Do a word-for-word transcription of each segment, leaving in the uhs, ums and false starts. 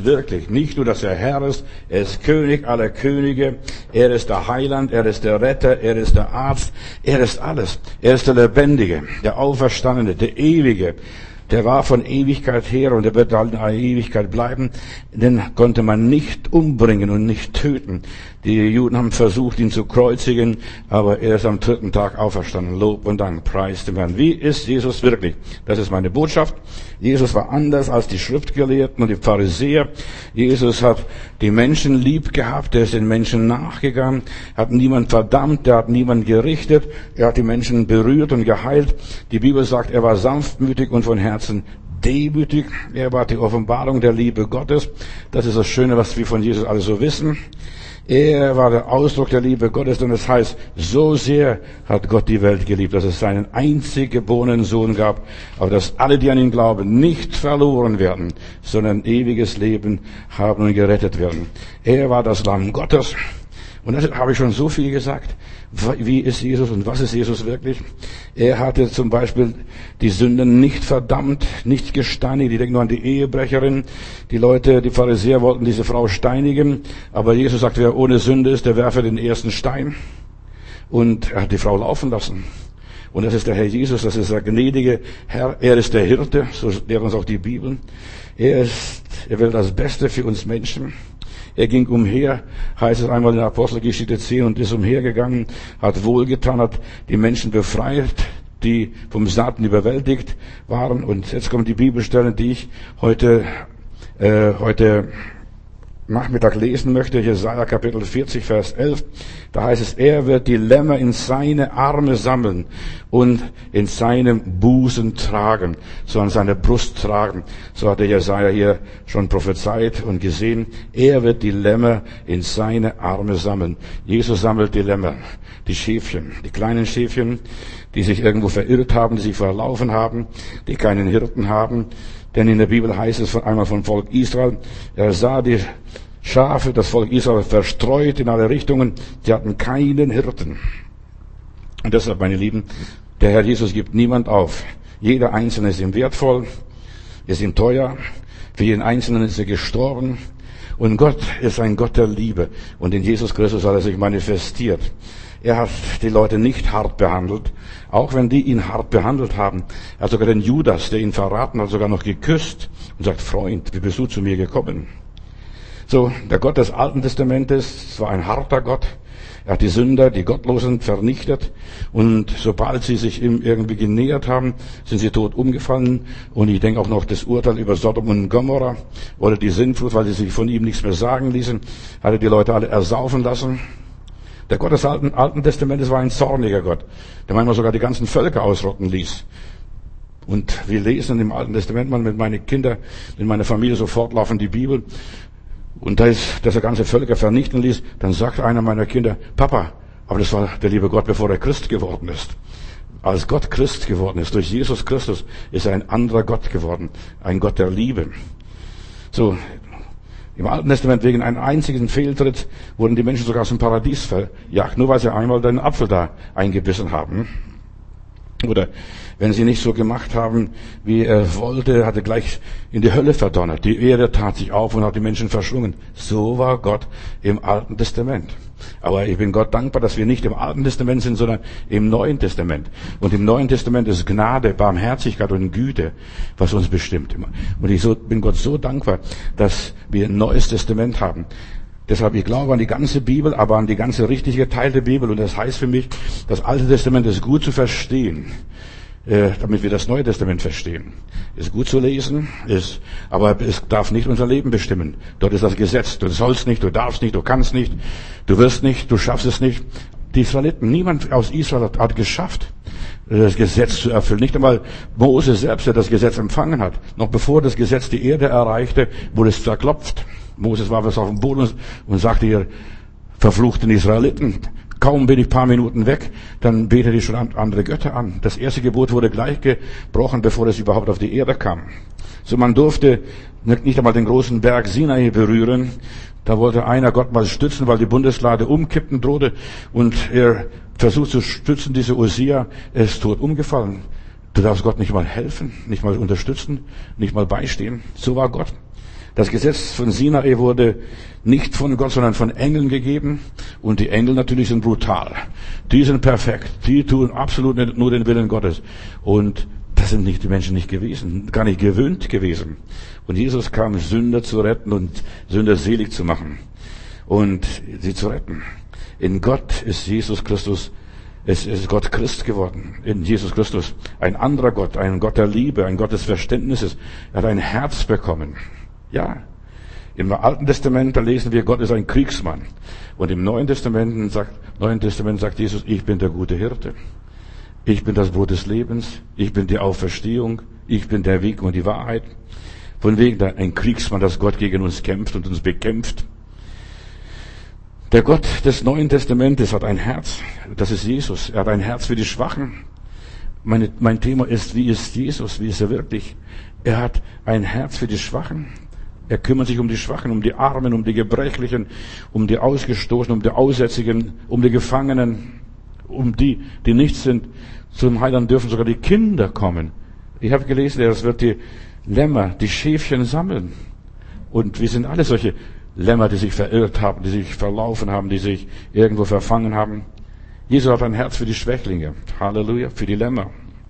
Jesus wirklich. Nicht nur, dass er Herr ist, er ist König aller Könige, er ist der Heiland, er ist der Retter, er ist der Arzt, er ist alles. Er ist der Lebendige, der Auferstandene, der Ewige. Der war von Ewigkeit her und er wird halt in aller Ewigkeit bleiben. Den konnte man nicht umbringen und nicht töten. Die Juden haben versucht, ihn zu kreuzigen, aber er ist am dritten Tag auferstanden. Lob und Dank, preis dem Herrn. Wie ist Jesus wirklich? Das ist meine Botschaft. Jesus war anders als die Schriftgelehrten und die Pharisäer. Jesus hat die Menschen lieb gehabt, er ist den Menschen nachgegangen, hat niemand verdammt, er hat niemand gerichtet, er hat die Menschen berührt und geheilt. Die Bibel sagt, er war sanftmütig und von Herzen demütig. Er war die Offenbarung der Liebe Gottes. Das ist das Schöne, was wir von Jesus alle so wissen. Er war der Ausdruck der Liebe Gottes, und es heißt, so sehr hat Gott die Welt geliebt, dass es seinen einzig geborenen Sohn gab, aber dass alle, die an ihn glauben, nicht verloren werden, sondern ewiges Leben haben und gerettet werden. Er war das Lamm Gottes. Und das habe ich schon so viel gesagt. Wie ist Jesus und was ist Jesus wirklich? Er hatte zum Beispiel die Sünden nicht verdammt, nicht gesteinigt. Ich denke nur an die Ehebrecherin. Die Leute, die Pharisäer wollten diese Frau steinigen. Aber Jesus sagt, wer ohne Sünde ist, der werfe den ersten Stein. Und er hat die Frau laufen lassen. Und das ist der Herr Jesus, das ist der gnädige Herr. Er ist der Hirte, so lehrt uns auch die Bibel. Er ist, er will das Beste für uns Menschen. Er ging umher, heißt es einmal in der Apostelgeschichte zehn, und ist umhergegangen, hat wohlgetan, hat die Menschen befreit, die vom Satan überwältigt waren. Und jetzt kommt die Bibelstelle, die ich heute, äh, heute Nachmittag lesen möchte, Jesaja Kapitel vierzig, Vers elf. Da heißt es, er wird die Lämmer in seine Arme sammeln und in seinem Busen tragen, so an seiner Brust tragen. So hat der Jesaja hier schon prophezeit und gesehen. Er wird die Lämmer in seine Arme sammeln. Jesus sammelt die Lämmer, die Schäfchen, die kleinen Schäfchen, die sich irgendwo verirrt haben, die sich verlaufen haben, die keinen Hirten haben. Denn in der Bibel heißt es von einmal vom Volk Israel, er sah die Schafe, das Volk Israel, verstreut in alle Richtungen, sie hatten keinen Hirten. Und deshalb, meine Lieben, der Herr Jesus gibt niemand auf. Jeder Einzelne ist ihm wertvoll, ist ihm teuer, für jeden Einzelnen ist er gestorben. Und Gott ist ein Gott der Liebe. Und in Jesus Christus hat er sich manifestiert. Er hat die Leute nicht hart behandelt, auch wenn die ihn hart behandelt haben. Er hat sogar den Judas, der ihn verraten hat, sogar noch geküsst und sagt, Freund, wie bist du zu mir gekommen? So, der Gott des Alten Testamentes war ein harter Gott. Er hat die Sünder, die Gottlosen vernichtet. Und sobald sie sich ihm irgendwie genähert haben, sind sie tot umgefallen. Und ich denke auch noch das Urteil über Sodom und Gomorra oder die Sintflut, weil sie sich von ihm nichts mehr sagen ließen, hat er die Leute alle ersaufen lassen. Der Gott des Alten, Alten Testamentes war ein zorniger Gott, der manchmal sogar die ganzen Völker ausrotten ließ. Und wir lesen im Alten Testament mal mit meinen Kindern, mit meiner Familie so fortlaufend die Bibel. Und da ist, dass er ganze Völker vernichten ließ, dann sagt einer meiner Kinder, Papa, aber das war der liebe Gott, bevor er Christ geworden ist. Als Gott Christ geworden ist, durch Jesus Christus, ist er ein anderer Gott geworden, ein Gott der Liebe. So, im Alten Testament wegen einem einzigen Fehltritt wurden die Menschen sogar aus dem Paradies verjagt, nur weil sie einmal den Apfel da eingebissen haben. Oder wenn sie nicht so gemacht haben, wie er wollte, hat er gleich in die Hölle verdonnert. Die Erde tat sich auf und hat die Menschen verschlungen. So war Gott im Alten Testament. Aber ich bin Gott dankbar, dass wir nicht im Alten Testament sind, sondern im Neuen Testament. Und im Neuen Testament ist Gnade, Barmherzigkeit und Güte, was uns bestimmt. Und ich so, bin Gott so dankbar, dass wir ein Neues Testament haben. Deshalb, ich glaube an die ganze Bibel, aber an die ganze richtig geteilte Bibel. Und das heißt für mich, das Alte Testament ist gut zu verstehen, äh, damit wir das Neue Testament verstehen. Ist gut zu lesen, ist, aber es darf nicht unser Leben bestimmen. Dort ist das Gesetz. Du sollst nicht, du darfst nicht, du kannst nicht, du wirst nicht, du schaffst es nicht. Die Israeliten, niemand aus Israel hat, hat geschafft, das Gesetz zu erfüllen. Nicht einmal Mose selbst, der das Gesetz empfangen hat. Noch bevor das Gesetz die Erde erreichte, wurde es verklopft. Moses war was auf dem Boden und sagte ihr, verfluchten Israeliten, kaum bin ich ein paar Minuten weg, dann betet ihr schon andere Götter an. Das erste Gebot wurde gleich gebrochen, bevor es überhaupt auf die Erde kam. So, man durfte nicht einmal den großen Berg Sinai berühren. Da wollte einer Gott mal stützen, weil die Bundeslade umkippen drohte, und er versucht zu stützen, diese Usia, er ist tot umgefallen. Du darfst Gott nicht mal helfen, nicht mal unterstützen, nicht mal beistehen. So war Gott. Das Gesetz von Sinai wurde nicht von Gott, sondern von Engeln gegeben. Und die Engel natürlich sind brutal. Die sind perfekt. Die tun absolut nur den Willen Gottes. Und das sind nicht die Menschen nicht gewesen, gar nicht gewöhnt gewesen. Und Jesus kam, Sünder zu retten und Sünder selig zu machen und sie zu retten. In Gott ist Jesus Christus, es ist Gott Christ geworden. In Jesus Christus ein anderer Gott, ein Gott der Liebe, ein Gott des Verständnisses. Er hat ein Herz bekommen. Ja, im Alten Testament, da lesen wir, Gott ist ein Kriegsmann. Und im Neuen Testament sagt, Neuen Testament sagt Jesus, ich bin der gute Hirte. Ich bin das Brot des Lebens. Ich bin die Auferstehung. Ich bin der Weg und die Wahrheit. Von wegen ein Kriegsmann, dass Gott gegen uns kämpft und uns bekämpft. Der Gott des Neuen Testamentes hat ein Herz. Das ist Jesus. Er hat ein Herz für die Schwachen. Meine, mein Thema ist, wie ist Jesus? Wie ist er wirklich? Er hat ein Herz für die Schwachen. Er kümmert sich um die Schwachen, um die Armen, um die Gebrechlichen, um die Ausgestoßenen, um die Aussätzigen, um die Gefangenen, um die, die nichts sind. Zum Heiland dürfen sogar die Kinder kommen. Ich habe gelesen, es wird die Lämmer, die Schäfchen sammeln. Und wir sind alle solche Lämmer, die sich verirrt haben, die sich verlaufen haben, die sich irgendwo verfangen haben. Jesus hat ein Herz für die Schwächlinge. Halleluja, für die Lämmer,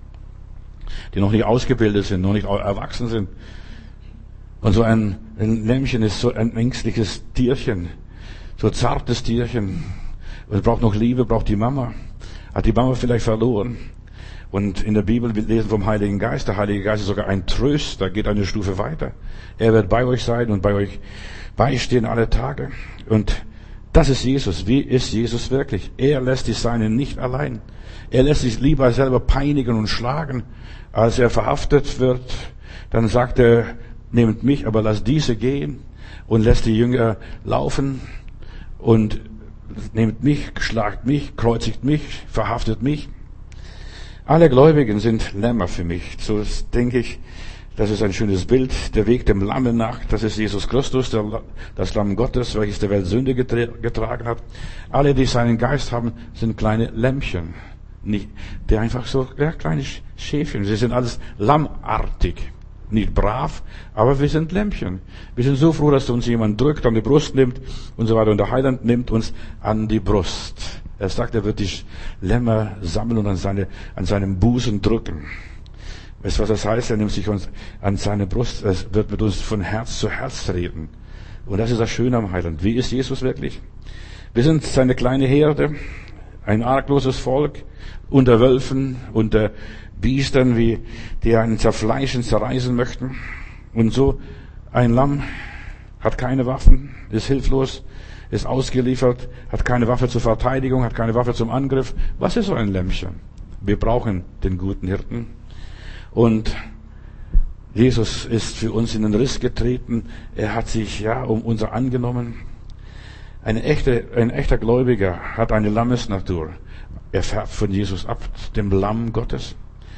die noch nicht ausgebildet sind, noch nicht erwachsen sind. Und so ein, ein Lämmchen ist so ein ängstliches Tierchen, so ein zartes Tierchen. Und es braucht noch Liebe, braucht die Mama. Hat die Mama vielleicht verloren. Und in der Bibel, wir lesen vom Heiligen Geist. Der Heilige Geist ist sogar ein Tröster, geht eine Stufe weiter. Er wird bei euch sein und bei euch beistehen alle Tage. Und das ist Jesus. Wie ist Jesus wirklich? Er lässt die Seinen nicht allein. Er lässt sich lieber selber peinigen und schlagen, als er verhaftet wird. Dann sagt er, nehmt mich, aber lasst diese gehen, und lässt die Jünger laufen und nehmt mich, schlagt mich, kreuzigt mich, verhaftet mich. Alle Gläubigen sind Lämmer für mich. So denke ich, das ist ein schönes Bild. Der Weg dem Lamm nach, das ist Jesus Christus, der, das Lamm Gottes, welches der Welt Sünde getragen hat. Alle, die seinen Geist haben, sind kleine Lämmchen. Nicht, die einfach so, ja, kleine Schäfchen. Sie sind alles lammartig. Nicht brav, aber wir sind Lämmchen. Wir sind so froh, dass uns jemand drückt, an die Brust nimmt und so weiter. Und der Heiland nimmt uns an die Brust. Er sagt, er wird die Lämmer sammeln und an, seine, an seinem Busen drücken. Weißt du, was das heißt? Er nimmt sich uns an seine Brust, er wird mit uns von Herz zu Herz reden. Und das ist das Schöne am Heiland. Wie ist Jesus wirklich? Wir sind seine kleine Herde, ein argloses Volk, unter Wölfen, unter Biestern, wie die einen zerfleischen, zerreißen möchten. Und so ein Lamm hat keine Waffen, ist hilflos, ist ausgeliefert, hat keine Waffe zur Verteidigung, hat keine Waffe zum Angriff. Was ist so ein Lämmchen? Wir brauchen den guten Hirten. Und Jesus ist für uns in den Riss getreten. Er hat sich, ja, um unser angenommen. Eine echte, ein echter Gläubiger hat eine Lammesnatur. Er färbt von Jesus ab, dem Lamm Gottes.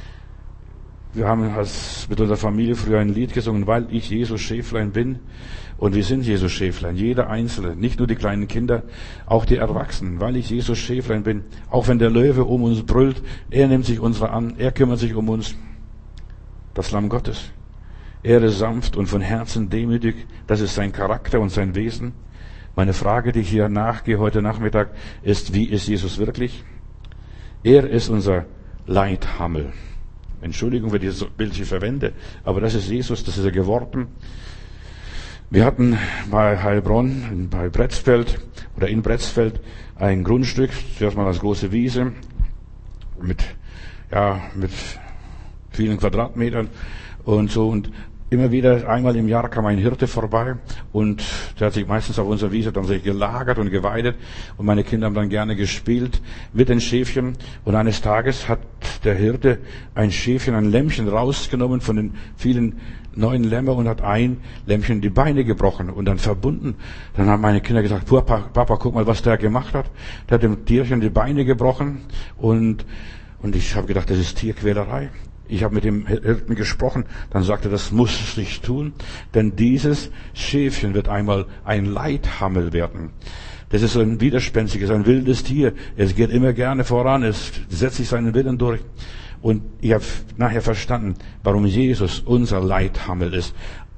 Wir haben als, mit unserer Familie früher ein Lied gesungen, weil ich Jesus Schäflein bin. Und wir sind Jesus Schäflein, jeder Einzelne, nicht nur die kleinen Kinder, auch die Erwachsenen, weil ich Jesus Schäflein bin. Auch wenn der Löwe um uns brüllt, er nimmt sich unserer an, er kümmert sich um uns. Das Lamm Gottes. Er ist sanft und von Herzen demütig, das ist sein Charakter und sein Wesen. Meine Frage, die ich hier nachgehe heute Nachmittag, ist, wie ist Jesus wirklich? Er ist unser Leithammel. Entschuldigung, wenn ich das Bild hier verwende, aber das ist Jesus, das ist er geworden. Wir hatten bei Heilbronn, bei Bretzfeld oder in Bretzfeld ein Grundstück, zuerst mal als große Wiese mit, ja, mit vielen Quadratmetern und so, und immer wieder, einmal im Jahr kam ein Hirte vorbei und der hat sich meistens auf unserer Wiese dann sich gelagert und geweidet und meine Kinder haben dann gerne gespielt mit den Schäfchen, und eines Tages hat der Hirte ein Schäfchen, ein Lämmchen rausgenommen von den vielen neuen Lämmer und hat ein Lämmchen die Beine gebrochen und dann verbunden. Dann haben meine Kinder gesagt, Papa, Papa, guck mal, was der gemacht hat. Der hat dem Tierchen die Beine gebrochen und, und ich habe gedacht, das ist Tierquälerei. Ich habe mit dem Hirten gesprochen, dann sagte er, das muss sich tun, denn dieses Schäfchen wird einmal ein Leithammel werden. Das ist so ein widerspenstiges, ein wildes Tier. Es geht immer gerne voran, es setzt sich seinen Willen durch. Und ich habe nachher verstanden, warum Jesus unser Leithammel ist.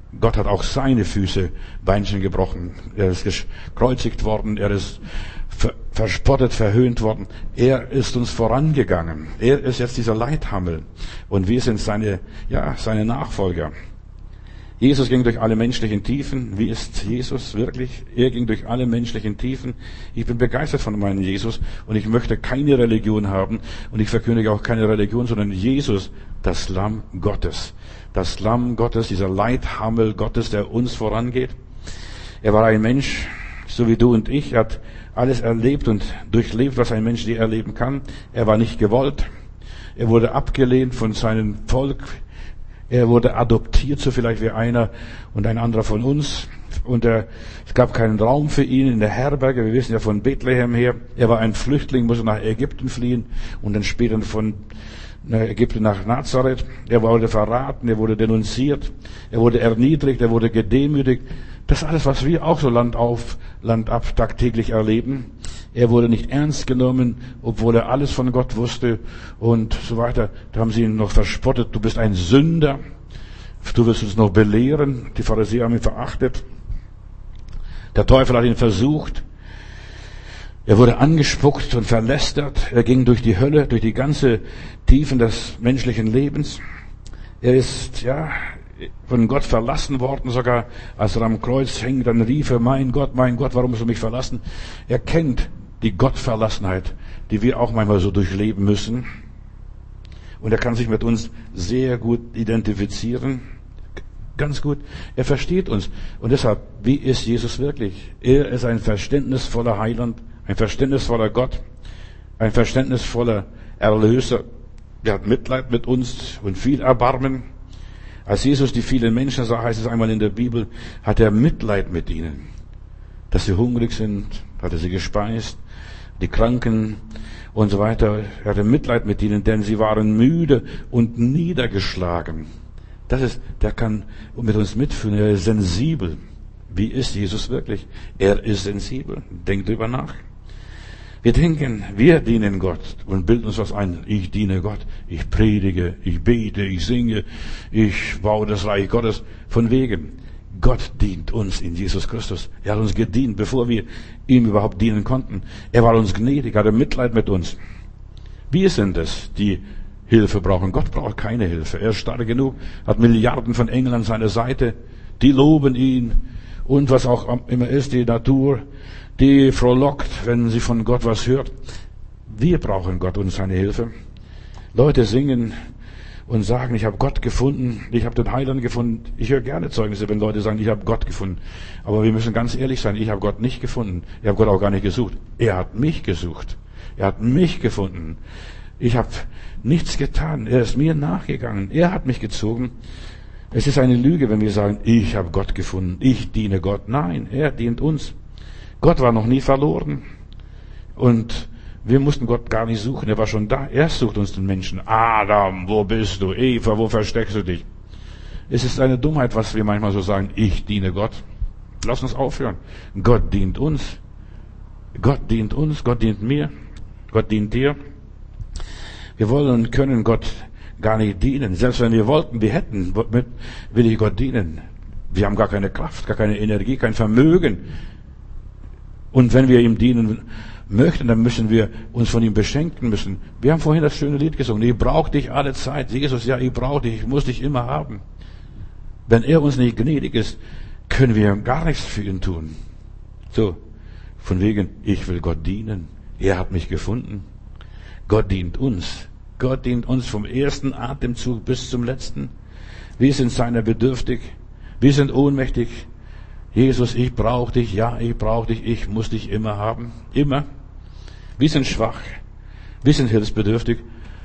Gott hat auch seine Füße, Beinchen gebrochen. Er ist gekreuzigt worden, er ist ver- verspottet, verhöhnt worden. Er ist uns vorangegangen. Er ist jetzt dieser Leithammel. Und wir sind seine, ja, seine Nachfolger. Jesus ging durch alle menschlichen Tiefen. Wie ist Jesus wirklich? Er ging durch alle menschlichen Tiefen. Ich bin begeistert von meinem Jesus und ich möchte keine Religion haben und ich verkündige auch keine Religion, sondern Jesus, das Lamm Gottes. Das Lamm Gottes, dieser Leithammel Gottes, der uns vorangeht. Er war ein Mensch, so wie du und ich, er hat alles erlebt und durchlebt, was ein Mensch je erleben kann. Er war nicht gewollt. Er wurde abgelehnt von seinem Volk. Er wurde adoptiert, so vielleicht wie einer und ein anderer von uns. Und er, es gab keinen Raum für ihn in der Herberge. Wir wissen ja von Bethlehem her. Er war ein Flüchtling, musste nach Ägypten fliehen und dann später von Ägypten nach Nazareth. Er wurde verraten, er wurde denunziert, er wurde erniedrigt, er wurde gedemütigt. Das ist alles, was wir auch so Land auf, Land ab tagtäglich erleben. Er wurde nicht ernst genommen, obwohl er alles von Gott wusste und so weiter. Da haben sie ihn noch verspottet. Du bist ein Sünder. Du wirst uns noch belehren. Die Pharisäer haben ihn verachtet. Der Teufel hat ihn versucht. Er wurde angespuckt und verlästert. Er ging durch die Hölle, durch die ganze Tiefen des menschlichen Lebens. Er ist, ja, von Gott verlassen worden, sogar als er am Kreuz hing, dann rief er, mein Gott, mein Gott, warum hast du mich verlassen? Er kennt die Gottverlassenheit, die wir auch manchmal so durchleben müssen. Und er kann sich mit uns sehr gut identifizieren. Ganz gut. Er versteht uns. Und deshalb, wie ist Jesus wirklich? Er ist ein verständnisvoller Heiland, ein verständnisvoller Gott, ein verständnisvoller Erlöser. Er hat Mitleid mit uns und viel Erbarmen. Als Jesus die vielen Menschen sah, heißt es einmal in der Bibel, hat er Mitleid mit ihnen. Dass sie hungrig sind, hat er sie gespeist, die Kranken und so weiter. Er hatte Mitleid mit ihnen, denn sie waren müde und niedergeschlagen. Das ist, der kann mit uns mitfühlen, er ist sensibel. Wie ist Jesus wirklich? Er ist sensibel. Denkt drüber nach. Wir denken, wir dienen Gott und bilden uns was ein. Ich diene Gott, ich predige, ich bete, ich singe, ich baue das Reich Gottes. Von wegen, Gott dient uns in Jesus Christus. Er hat uns gedient, bevor wir ihm überhaupt dienen konnten. Er war uns gnädig, hatte Mitleid mit uns. Wir sind es, die Hilfe brauchen. Gott braucht keine Hilfe. Er ist stark genug, hat Milliarden von Engeln an seiner Seite. Die loben ihn. Und was auch immer ist, die Natur, die frohlockt, wenn sie von Gott was hört. Wir brauchen Gott und seine Hilfe. Leute singen und sagen, ich habe Gott gefunden, ich habe den Heiland gefunden. Ich höre gerne Zeugnisse, wenn Leute sagen, ich habe Gott gefunden. Aber wir müssen ganz ehrlich sein, ich habe Gott nicht gefunden. Ich habe Gott auch gar nicht gesucht. Er hat mich gesucht. Er hat mich gefunden. Ich habe nichts getan. Er ist mir nachgegangen. Er hat mich gezogen. Es ist eine Lüge, wenn wir sagen, ich habe Gott gefunden, ich diene Gott. Nein, er dient uns. Gott war noch nie verloren. Und wir mussten Gott gar nicht suchen. Er war schon da. Er sucht uns den Menschen. Adam, wo bist du? Eva, wo versteckst du dich? Es ist eine Dummheit, was wir manchmal so sagen. Ich diene Gott. Lass uns aufhören. Gott dient uns. Gott dient uns. Gott dient mir. Gott dient dir. Wir wollen und können Gott gar nicht dienen. Selbst wenn wir wollten, wir hätten, will ich Gott dienen. Wir haben gar keine Kraft, gar keine Energie, kein Vermögen. Und wenn wir ihm dienen möchten, dann müssen wir uns von ihm beschenken müssen. Wir haben vorhin das schöne Lied gesungen. Ich brauche dich alle Zeit. Jesus, ja, ich brauche dich. Ich muss dich immer haben. Wenn er uns nicht gnädig ist, können wir gar nichts für ihn tun. So, von wegen, ich will Gott dienen. Er hat mich gefunden. Gott dient uns. Gott dient uns vom ersten Atemzug bis zum letzten. Wir sind seiner bedürftig. Wir sind ohnmächtig. Jesus, ich brauche dich. Ja, ich brauche dich. Ich muss dich immer haben. Immer. Wir sind schwach. Wir sind hilfsbedürftig.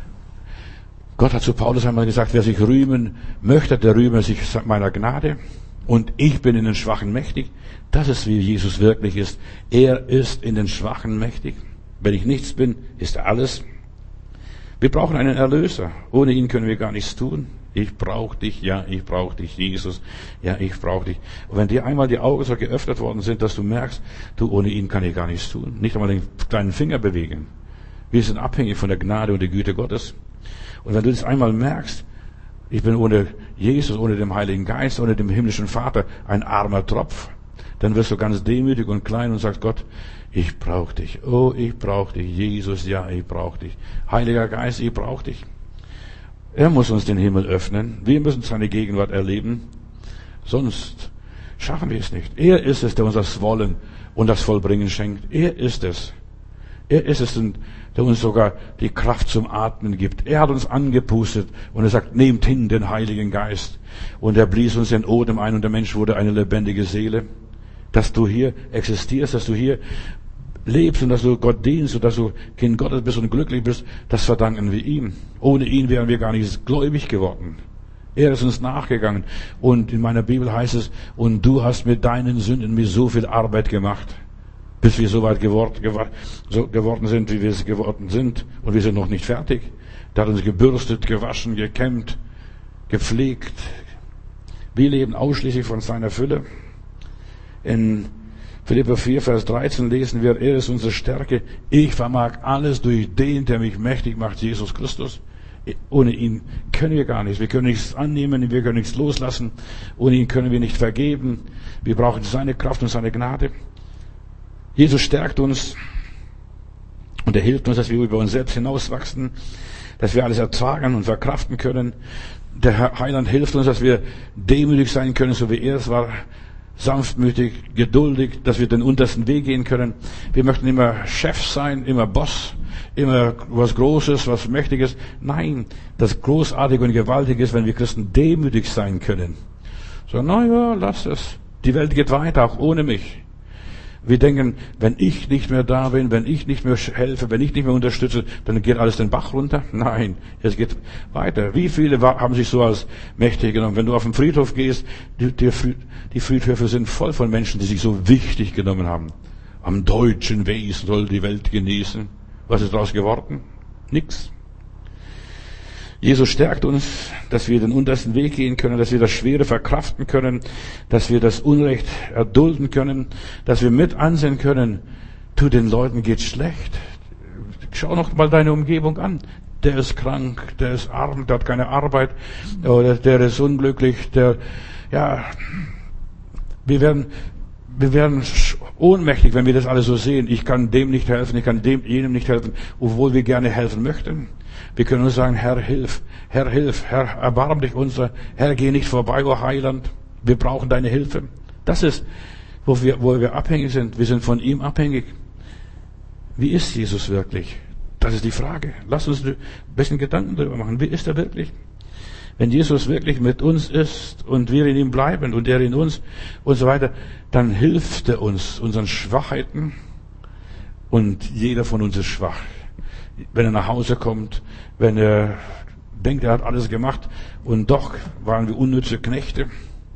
Gott hat zu Paulus einmal gesagt, wer sich rühmen möchte, der rühme sich meiner Gnade. Und ich bin in den Schwachen mächtig. Das ist, wie Jesus wirklich ist. Er ist in den Schwachen mächtig. Wenn ich nichts bin, ist er alles. Wir brauchen einen Erlöser. Ohne ihn können wir gar nichts tun. Ich brauche dich, ja, ich brauche dich, Jesus, ja, ich brauche dich. Und wenn dir einmal die Augen so geöffnet worden sind, dass du merkst, du, ohne ihn kann ich gar nichts tun. Nicht einmal den kleinen Finger bewegen. Wir sind abhängig von der Gnade und der Güte Gottes. Und wenn du das einmal merkst, Ich bin ohne Jesus, ohne den Heiligen Geist, ohne den himmlischen Vater ein armer Tropf. Dann wirst du ganz demütig und klein und sagst, Gott, ich brauche dich. Oh, ich brauche dich. Jesus, ja, ich brauche dich. Heiliger Geist, ich brauche dich. Er muss uns den Himmel öffnen. Wir müssen seine Gegenwart erleben. Sonst schaffen wir es nicht. Er ist es, der uns das Wollen und das Vollbringen schenkt. Er ist es. Er ist es, der uns sogar die Kraft zum Atmen gibt. Er hat uns angepustet und er sagt, nehmt hin den Heiligen Geist. Und er blies uns den Odem ein und der Mensch wurde eine lebendige Seele. Dass du hier existierst, dass du hier lebst und dass du Gott dienst und dass du Kind Gottes bist und glücklich bist, das verdanken wir ihm. Ohne ihn wären wir gar nicht gläubig geworden. Er ist uns nachgegangen. Und in meiner Bibel heißt es, und du hast mit deinen Sünden mir so viel Arbeit gemacht, bis wir so weit geworden, so geworden sind, wie wir es geworden sind. Und wir sind noch nicht fertig. Der hat uns gebürstet, gewaschen, gekämmt, gepflegt. Wir leben ausschließlich von seiner Fülle. In Philipper vier, Vers dreizehn lesen wir, er ist unsere Stärke. Ich vermag alles durch den, der mich mächtig macht, Jesus Christus. Ohne ihn können wir gar nichts. Wir können nichts annehmen, wir können nichts loslassen. Ohne ihn können wir nicht vergeben. Wir brauchen seine Kraft und seine Gnade. Jesus stärkt uns und er hilft uns, dass wir über uns selbst hinauswachsen, dass wir alles ertragen und verkraften können. Der Heiland hilft uns, dass wir demütig sein können, so wie er es war. Sanftmütig, geduldig, dass wir den untersten Weg gehen können. Wir möchten immer Chef sein, immer Boss, immer was Großes, was Mächtiges. Nein, das Großartige und Gewaltige ist, wenn wir Christen demütig sein können. So, na ja, lass es. Die Welt geht weiter, auch ohne mich. Wir denken, wenn ich nicht mehr da bin, wenn ich nicht mehr helfe, wenn ich nicht mehr unterstütze, dann geht alles den Bach runter. Nein, es geht weiter. Wie viele haben sich so als mächtig genommen? Wenn du auf den Friedhof gehst, die, die, die Friedhöfe sind voll von Menschen, die sich so wichtig genommen haben. Am deutschen Wesen soll die Welt genießen. Was ist daraus geworden? Nix. Jesus stärkt uns, dass wir den untersten Weg gehen können, dass wir das Schwere verkraften können, dass wir das Unrecht erdulden können, dass wir mit ansehen können, tu, den Leuten geht's schlecht. Schau noch mal deine Umgebung an. Der ist krank, der ist arm, der hat keine Arbeit, oder der ist unglücklich, der, ja, wir werden, wir werden ohnmächtig, wenn wir das alles so sehen. Ich kann dem nicht helfen, ich kann dem, jenem nicht helfen, obwohl wir gerne helfen möchten. Wir können nur sagen, Herr, hilf, Herr, hilf, Herr, erbarm dich unser, Herr, geh nicht vorbei, o Heiland, wir brauchen deine Hilfe. Das ist, wo wir, wo wir abhängig sind. Wir sind von ihm abhängig. Wie ist Jesus wirklich? Das ist die Frage. Lass uns ein bisschen Gedanken darüber machen. Wie ist er wirklich? Wenn Jesus wirklich mit uns ist und wir in ihm bleiben und er in uns und so weiter, dann hilft er uns, unseren Schwachheiten, und jeder von uns ist schwach. Wenn er nach Hause kommt, wenn er denkt, er hat alles gemacht und doch waren wir unnütze Knechte.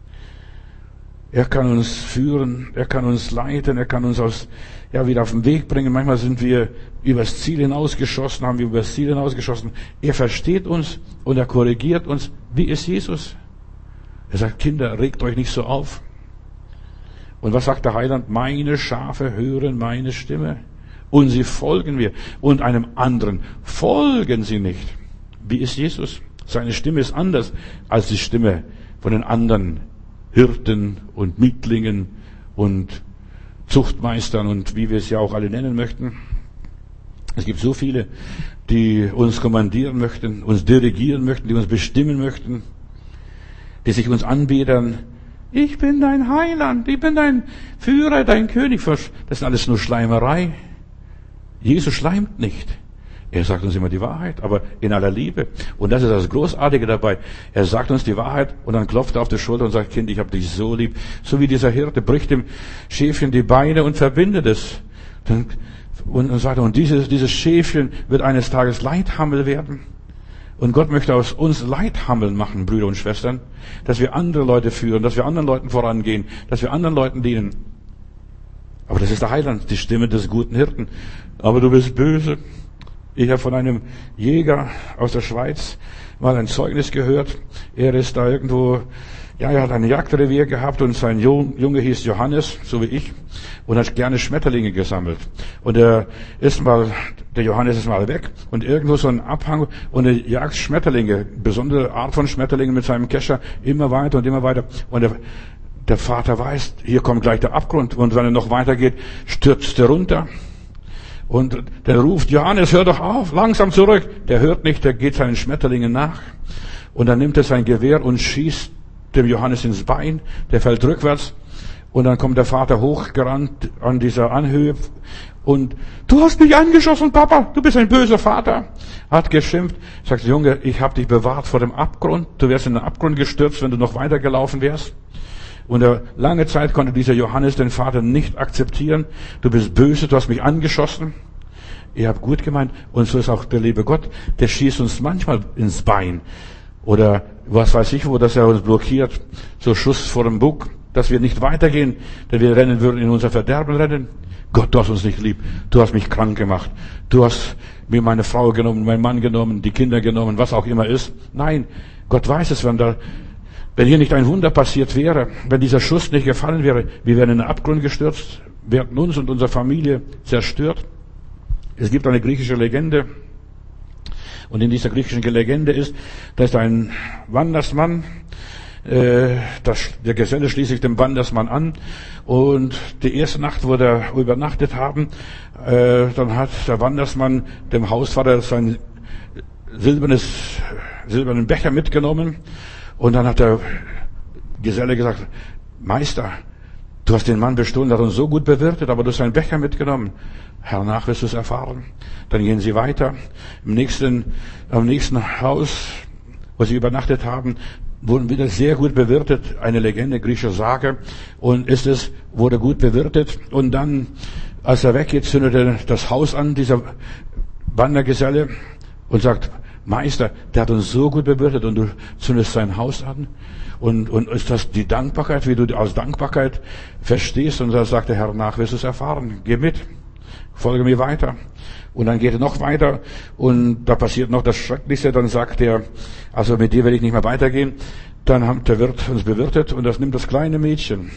Er kann uns führen, er kann uns leiten, er kann uns aus, ja, wieder auf den Weg bringen. Manchmal sind wir übers Ziel hinausgeschossen, haben wir übers Ziel hinausgeschossen. Er versteht uns und er korrigiert uns. Wie ist Jesus? Er sagt, Kinder, regt euch nicht so auf. Und was sagt der Heiland? Meine Schafe hören meine Stimme. Und sie folgen mir. Und einem anderen folgen sie nicht. Wie ist Jesus? Seine Stimme ist anders als die Stimme von den anderen Hirten und Mietlingen und Zuchtmeistern und wie wir es ja auch alle nennen möchten. Es gibt so viele, die uns kommandieren möchten, uns dirigieren möchten, die uns bestimmen möchten, die sich uns anbiedern. Ich bin dein Heiland, ich bin dein Führer, dein König. Das ist alles nur Schleimerei. Jesus schleimt nicht. Er sagt uns immer die Wahrheit, aber in aller Liebe. Und das ist das Großartige dabei. Er sagt uns die Wahrheit und dann klopft er auf die Schulter und sagt, Kind, ich habe dich so lieb. So wie dieser Hirte bricht dem Schäfchen die Beine und verbindet es. Und, und sagt, und dieses, dieses Schäfchen wird eines Tages Leithammel werden. Und Gott möchte aus uns Leithammeln machen, Brüder und Schwestern, dass wir andere Leute führen, dass wir anderen Leuten vorangehen, dass wir anderen Leuten dienen. Aber das ist der Heiland, die Stimme des guten Hirten. Aber du bist böse. Ich habe von einem Jäger aus der Schweiz mal ein Zeugnis gehört. Er ist da irgendwo Ja, er hat ein Jagdrevier gehabt und sein Junge hieß Johannes, so wie ich, und hat gerne Schmetterlinge gesammelt. Und er ist mal, der Johannes ist mal weg und irgendwo so ein Abhang und er jagt Schmetterlinge, besondere Art von Schmetterlingen mit seinem Kescher, immer weiter und immer weiter. Und der, der Vater weiß, hier kommt gleich der Abgrund und wenn er noch weitergeht, stürzt er runter. Und der ruft, Johannes, hör doch auf, langsam zurück. Der hört nicht, der geht seinen Schmetterlingen nach. Und dann nimmt er sein Gewehr und schießt dem Johannes ins Bein, der fällt rückwärts und dann kommt der Vater hochgerannt an dieser Anhöhe und du hast mich angeschossen, Papa, du bist ein böser Vater, hat geschimpft, sagt, Junge, ich habe dich bewahrt vor dem Abgrund, du wärst in den Abgrund gestürzt, wenn du noch weitergelaufen wärst. Und er, lange Zeit konnte dieser Johannes den Vater nicht akzeptieren, du bist böse, du hast mich angeschossen. Ihr habt gut gemeint und so ist auch der liebe Gott, der schießt uns manchmal ins Bein. Oder was weiß ich wo, dass er uns blockiert, so Schuss vor dem Bug, dass wir nicht weitergehen, denn wir rennen würden in unser Verderben rennen. Gott, du hast uns nicht lieb, du hast mich krank gemacht, du hast mir meine Frau genommen, meinen Mann genommen, die Kinder genommen, was auch immer ist. Nein, Gott weiß es, wenn da, wenn hier nicht ein Wunder passiert wäre, wenn dieser Schuss nicht gefallen wäre, wir wären in den Abgrund gestürzt, wir hätten uns und unsere Familie zerstört. Es gibt eine griechische Legende, und in dieser griechischen Legende ist, da ist ein Wandersmann, äh, das, der Geselle schließt sich dem Wandersmann an und die erste Nacht, wo wir übernachtet haben, äh, dann hat der Wandersmann dem Hausvater sein silbernes, silbernen Becher mitgenommen und dann hat der Geselle gesagt, Meister, du hast den Mann bestohlen, der hat uns so gut bewirtet, aber du hast seinen Becher mitgenommen. Hernach wirst du es erfahren. Dann gehen sie weiter. Im nächsten, am nächsten Haus, wo sie übernachtet haben, wurden wieder sehr gut bewirtet. Eine Legende, griechische Sage. Und ist es, wurde gut bewirtet. Und dann, als er weggeht, zündet er das Haus an, dieser Wandergeselle, und sagt, Meister, der hat uns so gut bewirtet und du zündest sein Haus an. Und, und ist das die Dankbarkeit, wie du als Dankbarkeit verstehst? Und da sagt der Herr, nach wirst du es erfahren. Geh mit. Folge mir weiter. Und dann geht er noch weiter und da passiert noch das Schrecklichste. Dann sagt er, also mit dir werde ich nicht mehr weitergehen. Dann hat der Wirt uns bewirtet und das nimmt das kleine Mädchen,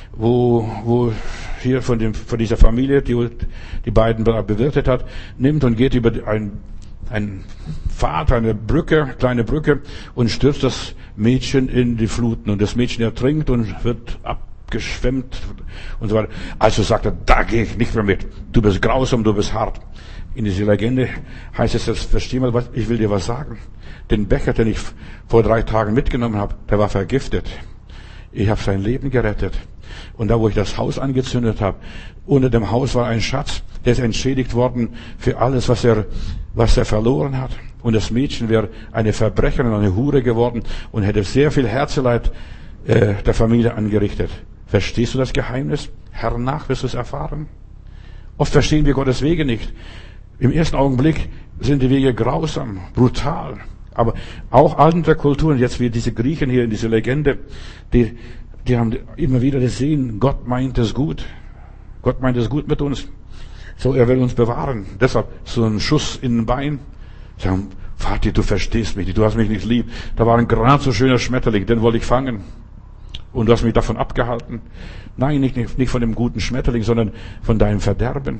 wo, wo hier von dem, von dieser Familie, die die beiden bewirtet hat, nimmt und geht über ein, ein Pfad, eine Brücke, kleine Brücke und stürzt das Mädchen in die Fluten und das Mädchen ertrinkt und wird ab geschwemmt und so weiter. Also sagt er, da gehe ich nicht mehr mit. Du bist grausam, du bist hart. In dieser Legende heißt es, das, versteh mal, was, ich will dir was sagen. Den Becher, den ich vor drei Tagen mitgenommen habe, der war vergiftet. Ich habe sein Leben gerettet. Und da, wo ich das Haus angezündet habe, unter dem Haus war ein Schatz, der ist entschädigt worden für alles, was er, was er verloren hat. Und das Mädchen wäre eine Verbrecherin, eine Hure geworden und hätte sehr viel Herzeleid äh, der Familie angerichtet. Verstehst du das Geheimnis? Hernach wirst du es erfahren. Oft verstehen wir Gottes Wege nicht. Im ersten Augenblick sind die Wege grausam, brutal. Aber auch andere Kulturen, jetzt wie diese Griechen hier in dieser Legende, die, die haben immer wieder gesehen, Gott meint es gut. Gott meint es gut mit uns. So, er will uns bewahren. Deshalb so ein Schuss in den Bein. Sagen, Vati, du verstehst mich nicht, du hast mich nicht lieb. Da war ein gerade so schöner Schmetterling, den wollte ich fangen. Und du hast mich davon abgehalten. Nein, nicht, nicht von dem guten Schmetterling, sondern von deinem Verderben.